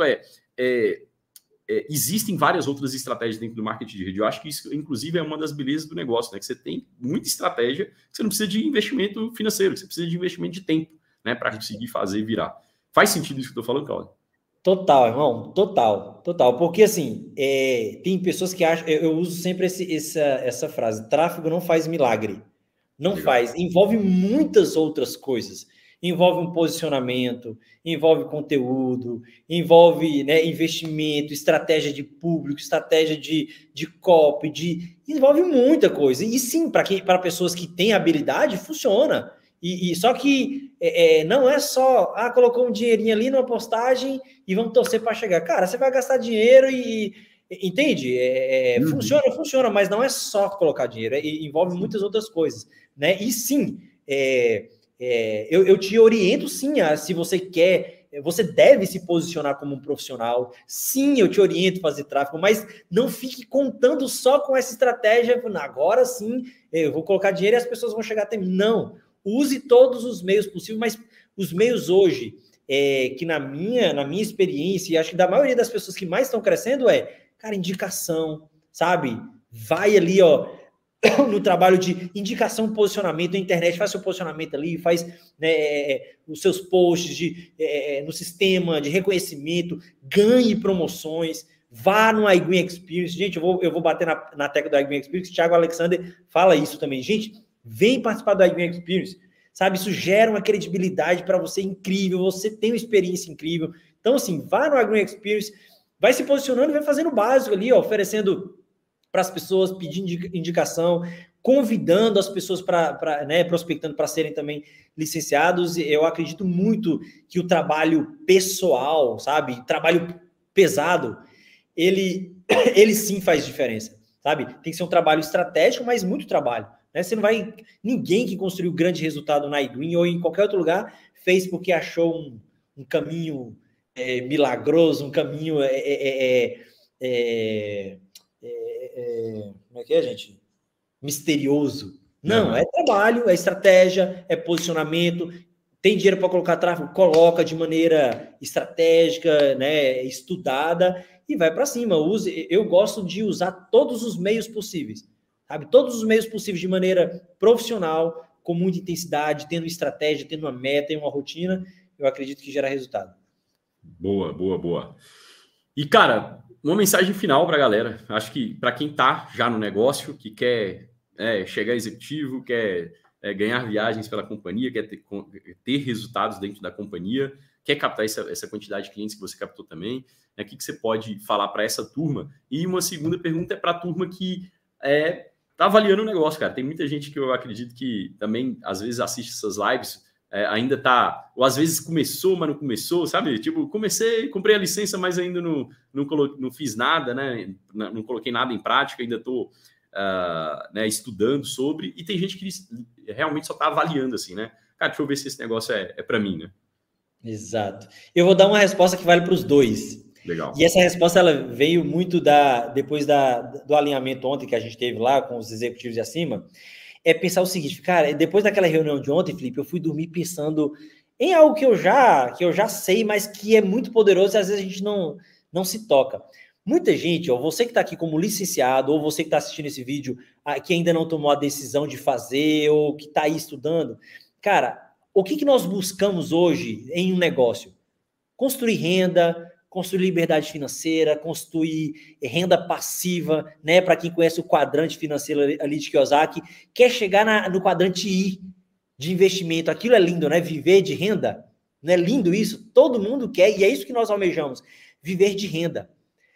existem várias outras estratégias dentro do marketing de rede. Eu acho que isso, inclusive, é uma das belezas do negócio, né? Que você tem muita estratégia, que você não precisa de investimento financeiro, que você precisa de investimento de tempo, né? Para conseguir fazer virar. Faz sentido isso que eu estou falando, Cláudio? Total, irmão, total. Porque, assim, tem pessoas que acham... Eu uso sempre essa frase, tráfego não faz milagre. Não Legal. Faz. Envolve muitas outras coisas. Envolve um posicionamento, envolve conteúdo, envolve né, investimento, estratégia de público, estratégia de copy, envolve muita coisa. E sim, para pessoas que têm habilidade, funciona. Só que não é só, colocou um dinheirinho ali numa postagem e vamos torcer para chegar. Cara, você vai gastar dinheiro entende? Funciona, mas não é só colocar dinheiro, envolve muitas outras coisas, né? E sim, eu te oriento sim, se você quer, você deve se posicionar como um profissional. Sim, eu te oriento a fazer tráfego, mas não fique contando só com essa estratégia, agora sim, eu vou colocar dinheiro e as pessoas vão chegar até mim. Não, use todos os meios possíveis, mas os meios hoje, que na minha experiência, e acho que da maioria das pessoas que mais estão crescendo cara, indicação, sabe? Vai ali, no trabalho de indicação, posicionamento na internet, faz seu posicionamento ali, faz os seus posts no sistema de reconhecimento, ganhe promoções, vá no iGreen Experience. Gente, eu vou bater na tecla do iGreen Experience, Thiago Alexander fala isso também. Gente, vem participar do iGreen Experience, sabe? Isso gera uma credibilidade para você incrível, você tem uma experiência incrível. Então, assim, vá no iGreen Experience, vai se posicionando e vai fazendo o básico ali, oferecendo para as pessoas, pedindo indicação, convidando as pessoas prospectando para serem também licenciados. Eu acredito muito que o trabalho pessoal, sabe, trabalho pesado, ele sim faz diferença, sabe? Tem que ser um trabalho estratégico, mas muito trabalho, né? Você não vai... Ninguém que construiu grande resultado na iGreen ou em qualquer outro lugar fez porque achou um caminho milagroso, um caminho... como é que é, gente? Misterioso. Não, é trabalho, é estratégia, é posicionamento. Tem dinheiro para colocar tráfego? Coloca de maneira estratégica, né, estudada e vai para cima. Eu gosto de usar todos os meios possíveis, sabe? Todos os meios possíveis de maneira profissional, com muita intensidade, tendo estratégia, tendo uma meta e uma rotina. Eu acredito que gera resultado. Boa. E, cara, uma mensagem final para a galera. Acho que para quem está já no negócio, que quer chegar executivo, quer ganhar viagens pela companhia, quer ter resultados dentro da companhia, quer captar essa quantidade de clientes que você captou também, né? O que você pode falar para essa turma? E uma segunda pergunta é para a turma que está avaliando o negócio, cara. Tem muita gente que eu acredito que também, às vezes, assiste essas lives, ainda tá, ou às vezes começou, mas não começou, sabe? Tipo, comprei a licença, mas ainda não fiz nada, né? Não coloquei nada em prática, ainda estou estudando sobre, e tem gente que realmente só está avaliando assim, né? Cara, deixa eu ver se esse negócio é para mim, né? Exato. Eu vou dar uma resposta que vale para os dois. Legal. E essa resposta ela veio muito depois do alinhamento ontem que a gente teve lá com os executivos de acima. Pensar o seguinte, cara, depois daquela reunião de ontem, Felipe, eu fui dormir pensando em algo que eu já sei, mas que é muito poderoso e às vezes a gente não se toca. Muita gente, você que está aqui como licenciado, ou você que está assistindo esse vídeo, que ainda não tomou a decisão de fazer, ou que está aí estudando, cara, o que nós buscamos hoje em um negócio? Construir renda, construir liberdade financeira, construir renda passiva, né? Para quem conhece o quadrante financeiro ali de Kiyosaki, quer chegar no quadrante I de investimento. Aquilo é lindo, né? Viver de renda. Não é lindo isso? Todo mundo quer, e é isso que nós almejamos, viver de renda.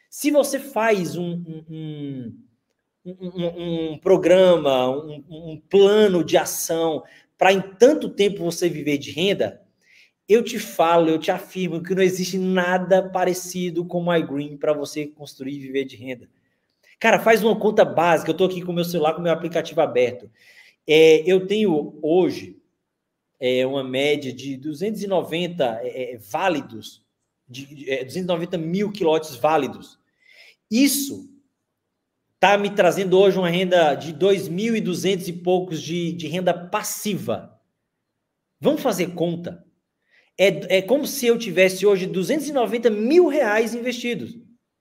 Se você faz um programa, um plano de ação para em tanto tempo você viver de renda, eu te afirmo que não existe nada parecido com o iGreen para você construir e viver de renda. Cara, faz uma conta básica. Eu estou aqui com o meu celular, com o meu aplicativo aberto. Eu tenho hoje uma média de 290 válidos, 290 mil quilotes válidos. Isso está me trazendo hoje uma renda de 2.200 e poucos de renda passiva. Vamos fazer conta. É como se eu tivesse hoje 290 mil reais investidos.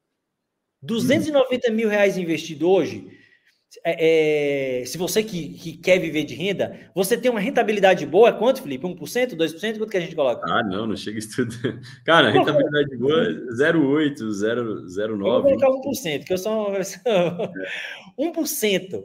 290 mil reais investido hoje, se você que quer viver de renda, você tem uma rentabilidade boa, quanto, Felipe? 1%, 2%? Quanto que a gente coloca? Não chega isso tudo. Cara, rentabilidade boa é 0,8, 0,9. Eu vou colocar 1%, que eu sou 1%.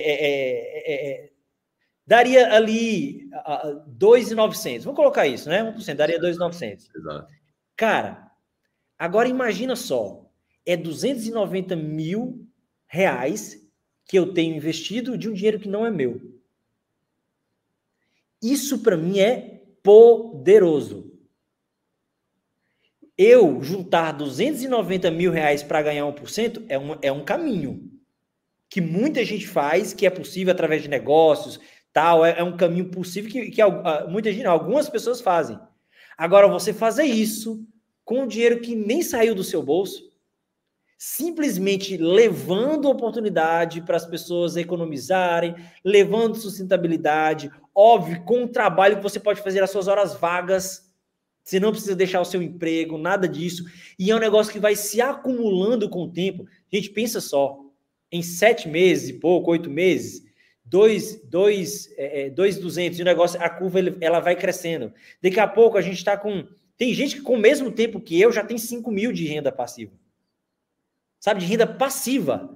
Daria ali 2.900. Vamos colocar isso, né? 1% daria 2.900. Exato. Cara, agora imagina só, 290 mil reais que eu tenho investido de um dinheiro que não é meu. Isso para mim é poderoso. Eu juntar 290 mil reais para ganhar 1% é um caminho que muita gente faz, que é possível através de negócios, tal, é um caminho possível que muita gente, algumas pessoas fazem. Agora, você fazer isso com um dinheiro que nem saiu do seu bolso, simplesmente levando oportunidade para as pessoas economizarem, levando sustentabilidade, óbvio, com um trabalho que você pode fazer às suas horas vagas, você não precisa deixar o seu emprego, nada disso, e é um negócio que vai se acumulando com o tempo. Gente, pensa só, em 7 meses e pouco, 8 meses, 2.200, e o negócio, a curva ela vai crescendo. Daqui a pouco a gente está com... Tem gente que com o mesmo tempo que eu já tem 5 mil de renda passiva. Sabe, de renda passiva.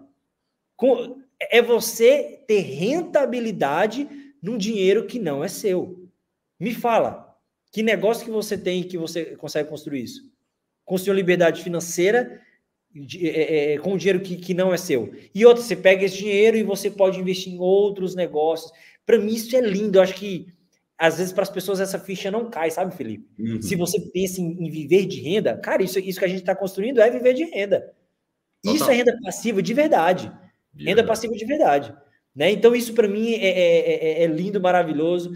É você ter rentabilidade num dinheiro que não é seu. Me fala, que negócio que você tem que você consegue construir isso? Construir liberdade financeira com um dinheiro que não é seu. E outra, você pega esse dinheiro e você pode investir em outros negócios. Para mim, isso é lindo. Eu acho que, às vezes, para as pessoas, essa ficha não cai, sabe, Felipe? Uhum. Se você pensa em viver de renda, cara, isso que a gente está construindo é viver de renda. Total. Isso é renda passiva de verdade. Renda passiva de verdade. Né? Então, isso para mim é lindo, maravilhoso.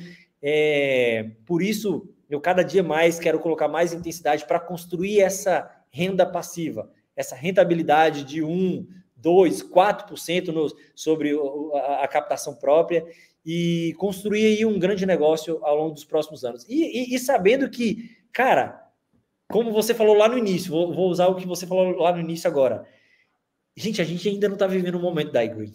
Por isso, eu cada dia mais quero colocar mais intensidade para construir essa renda passiva, essa rentabilidade de 1%, 2%, 4% sobre a captação própria e construir aí um grande negócio ao longo dos próximos anos. E sabendo que, cara, como você falou lá no início, vou usar o que você falou lá no início agora. Gente, a gente ainda não está vivendo o momento da iGreen.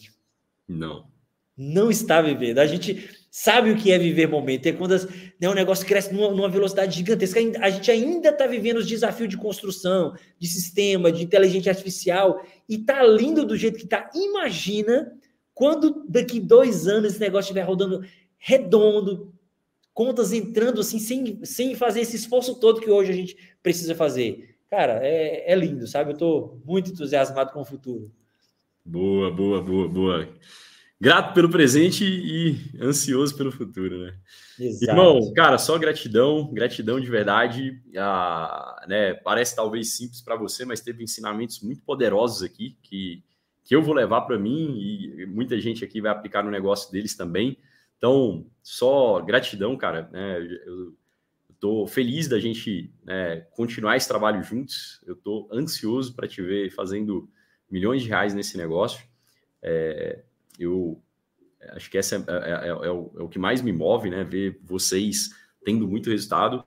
Não está vivendo. A gente sabe o que é viver momento. É quando um negócio cresce numa velocidade gigantesca. A gente ainda está vivendo os desafios de construção, de sistema, de inteligência artificial. E está lindo do jeito que está. Imagina quando daqui 2 anos esse negócio estiver rodando redondo, contas entrando assim, sem fazer esse esforço todo que hoje a gente precisa fazer. Cara, é lindo, sabe? Eu estou muito entusiasmado com o futuro. Boa. Grato pelo presente e ansioso pelo futuro, né? Exato. Irmão, cara, só gratidão de verdade. Né, parece talvez simples para você, mas teve ensinamentos muito poderosos aqui que eu vou levar para mim e muita gente aqui vai aplicar no negócio deles também. Então, só gratidão, cara. Né? Eu estou feliz da gente continuar esse trabalho juntos. Eu estou ansioso para te ver fazendo milhões de reais nesse negócio. Eu acho que essa é o que mais me move, né? Ver vocês tendo muito resultado.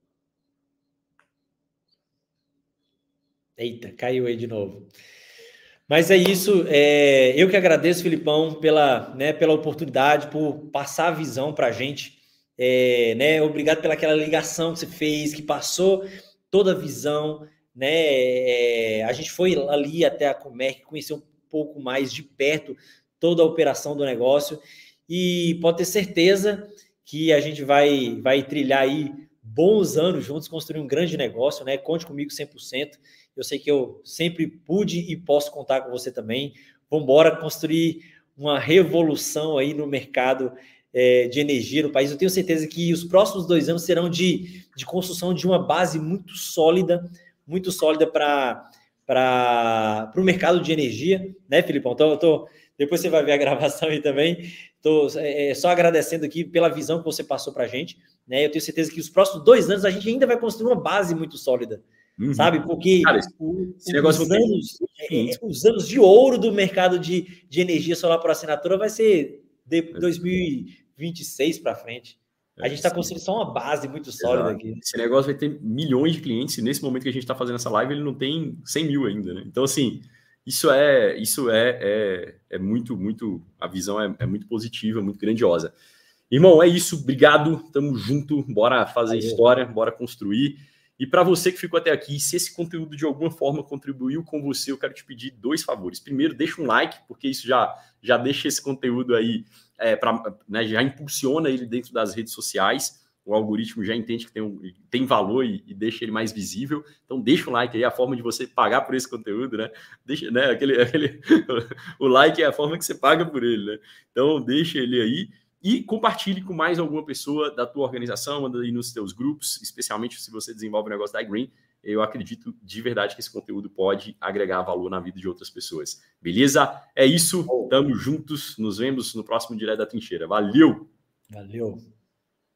Eita, caiu aí de novo. Mas é isso. Eu que agradeço, Filipão, pela oportunidade, por passar a visão para a gente. Né? Obrigado pelaquela ligação que você fez, que passou toda a visão. Né? A gente foi ali até a Comerc, conheceu um pouco mais de perto toda a operação do negócio e pode ter certeza que a gente vai trilhar aí bons anos juntos, construir um grande negócio, né? Conte comigo 100%. Eu sei que eu sempre pude e posso contar com você também. Vamos embora construir uma revolução aí no mercado de energia no país. Eu tenho certeza que os próximos 2 anos serão de construção de uma base muito sólida para o mercado de energia, né, Filipão? Então, depois você vai ver a gravação aí também. Estou só agradecendo aqui pela visão que você passou para a gente, né? Eu tenho certeza que os próximos 2 anos a gente ainda vai construir uma base muito sólida, sabe? Porque Cara, os anos de ouro do mercado de energia solar por assinatura vai ser de 2026 para frente. A gente está construindo só uma base muito sólida aqui. Esse negócio vai ter milhões de clientes, e nesse momento que a gente está fazendo essa live, ele não tem 100 mil ainda, né? Então, assim, isso é muito, muito... A visão é muito positiva, muito grandiosa. Irmão, é isso. Obrigado. Tamo junto. Bora fazer história, bora construir. E para você que ficou até aqui, se esse conteúdo de alguma forma contribuiu com você, eu quero te pedir 2 favores. Primeiro, deixa um like, porque isso já deixa esse conteúdo aí, né, já impulsiona ele dentro das redes sociais. O algoritmo já entende que tem valor e deixa ele mais visível. Então, deixa um like aí, a forma de você pagar por esse conteúdo, né? Deixa, né, o like é a forma que você paga por ele, né? Então, deixa ele aí. E compartilhe com mais alguma pessoa da tua organização, manda aí nos teus grupos, especialmente se você desenvolve o negócio da iGreen. Eu acredito de verdade que esse conteúdo pode agregar valor na vida de outras pessoas. Beleza? É isso. Tamo juntos. Nos vemos no próximo Direto da Trincheira. Valeu! Valeu!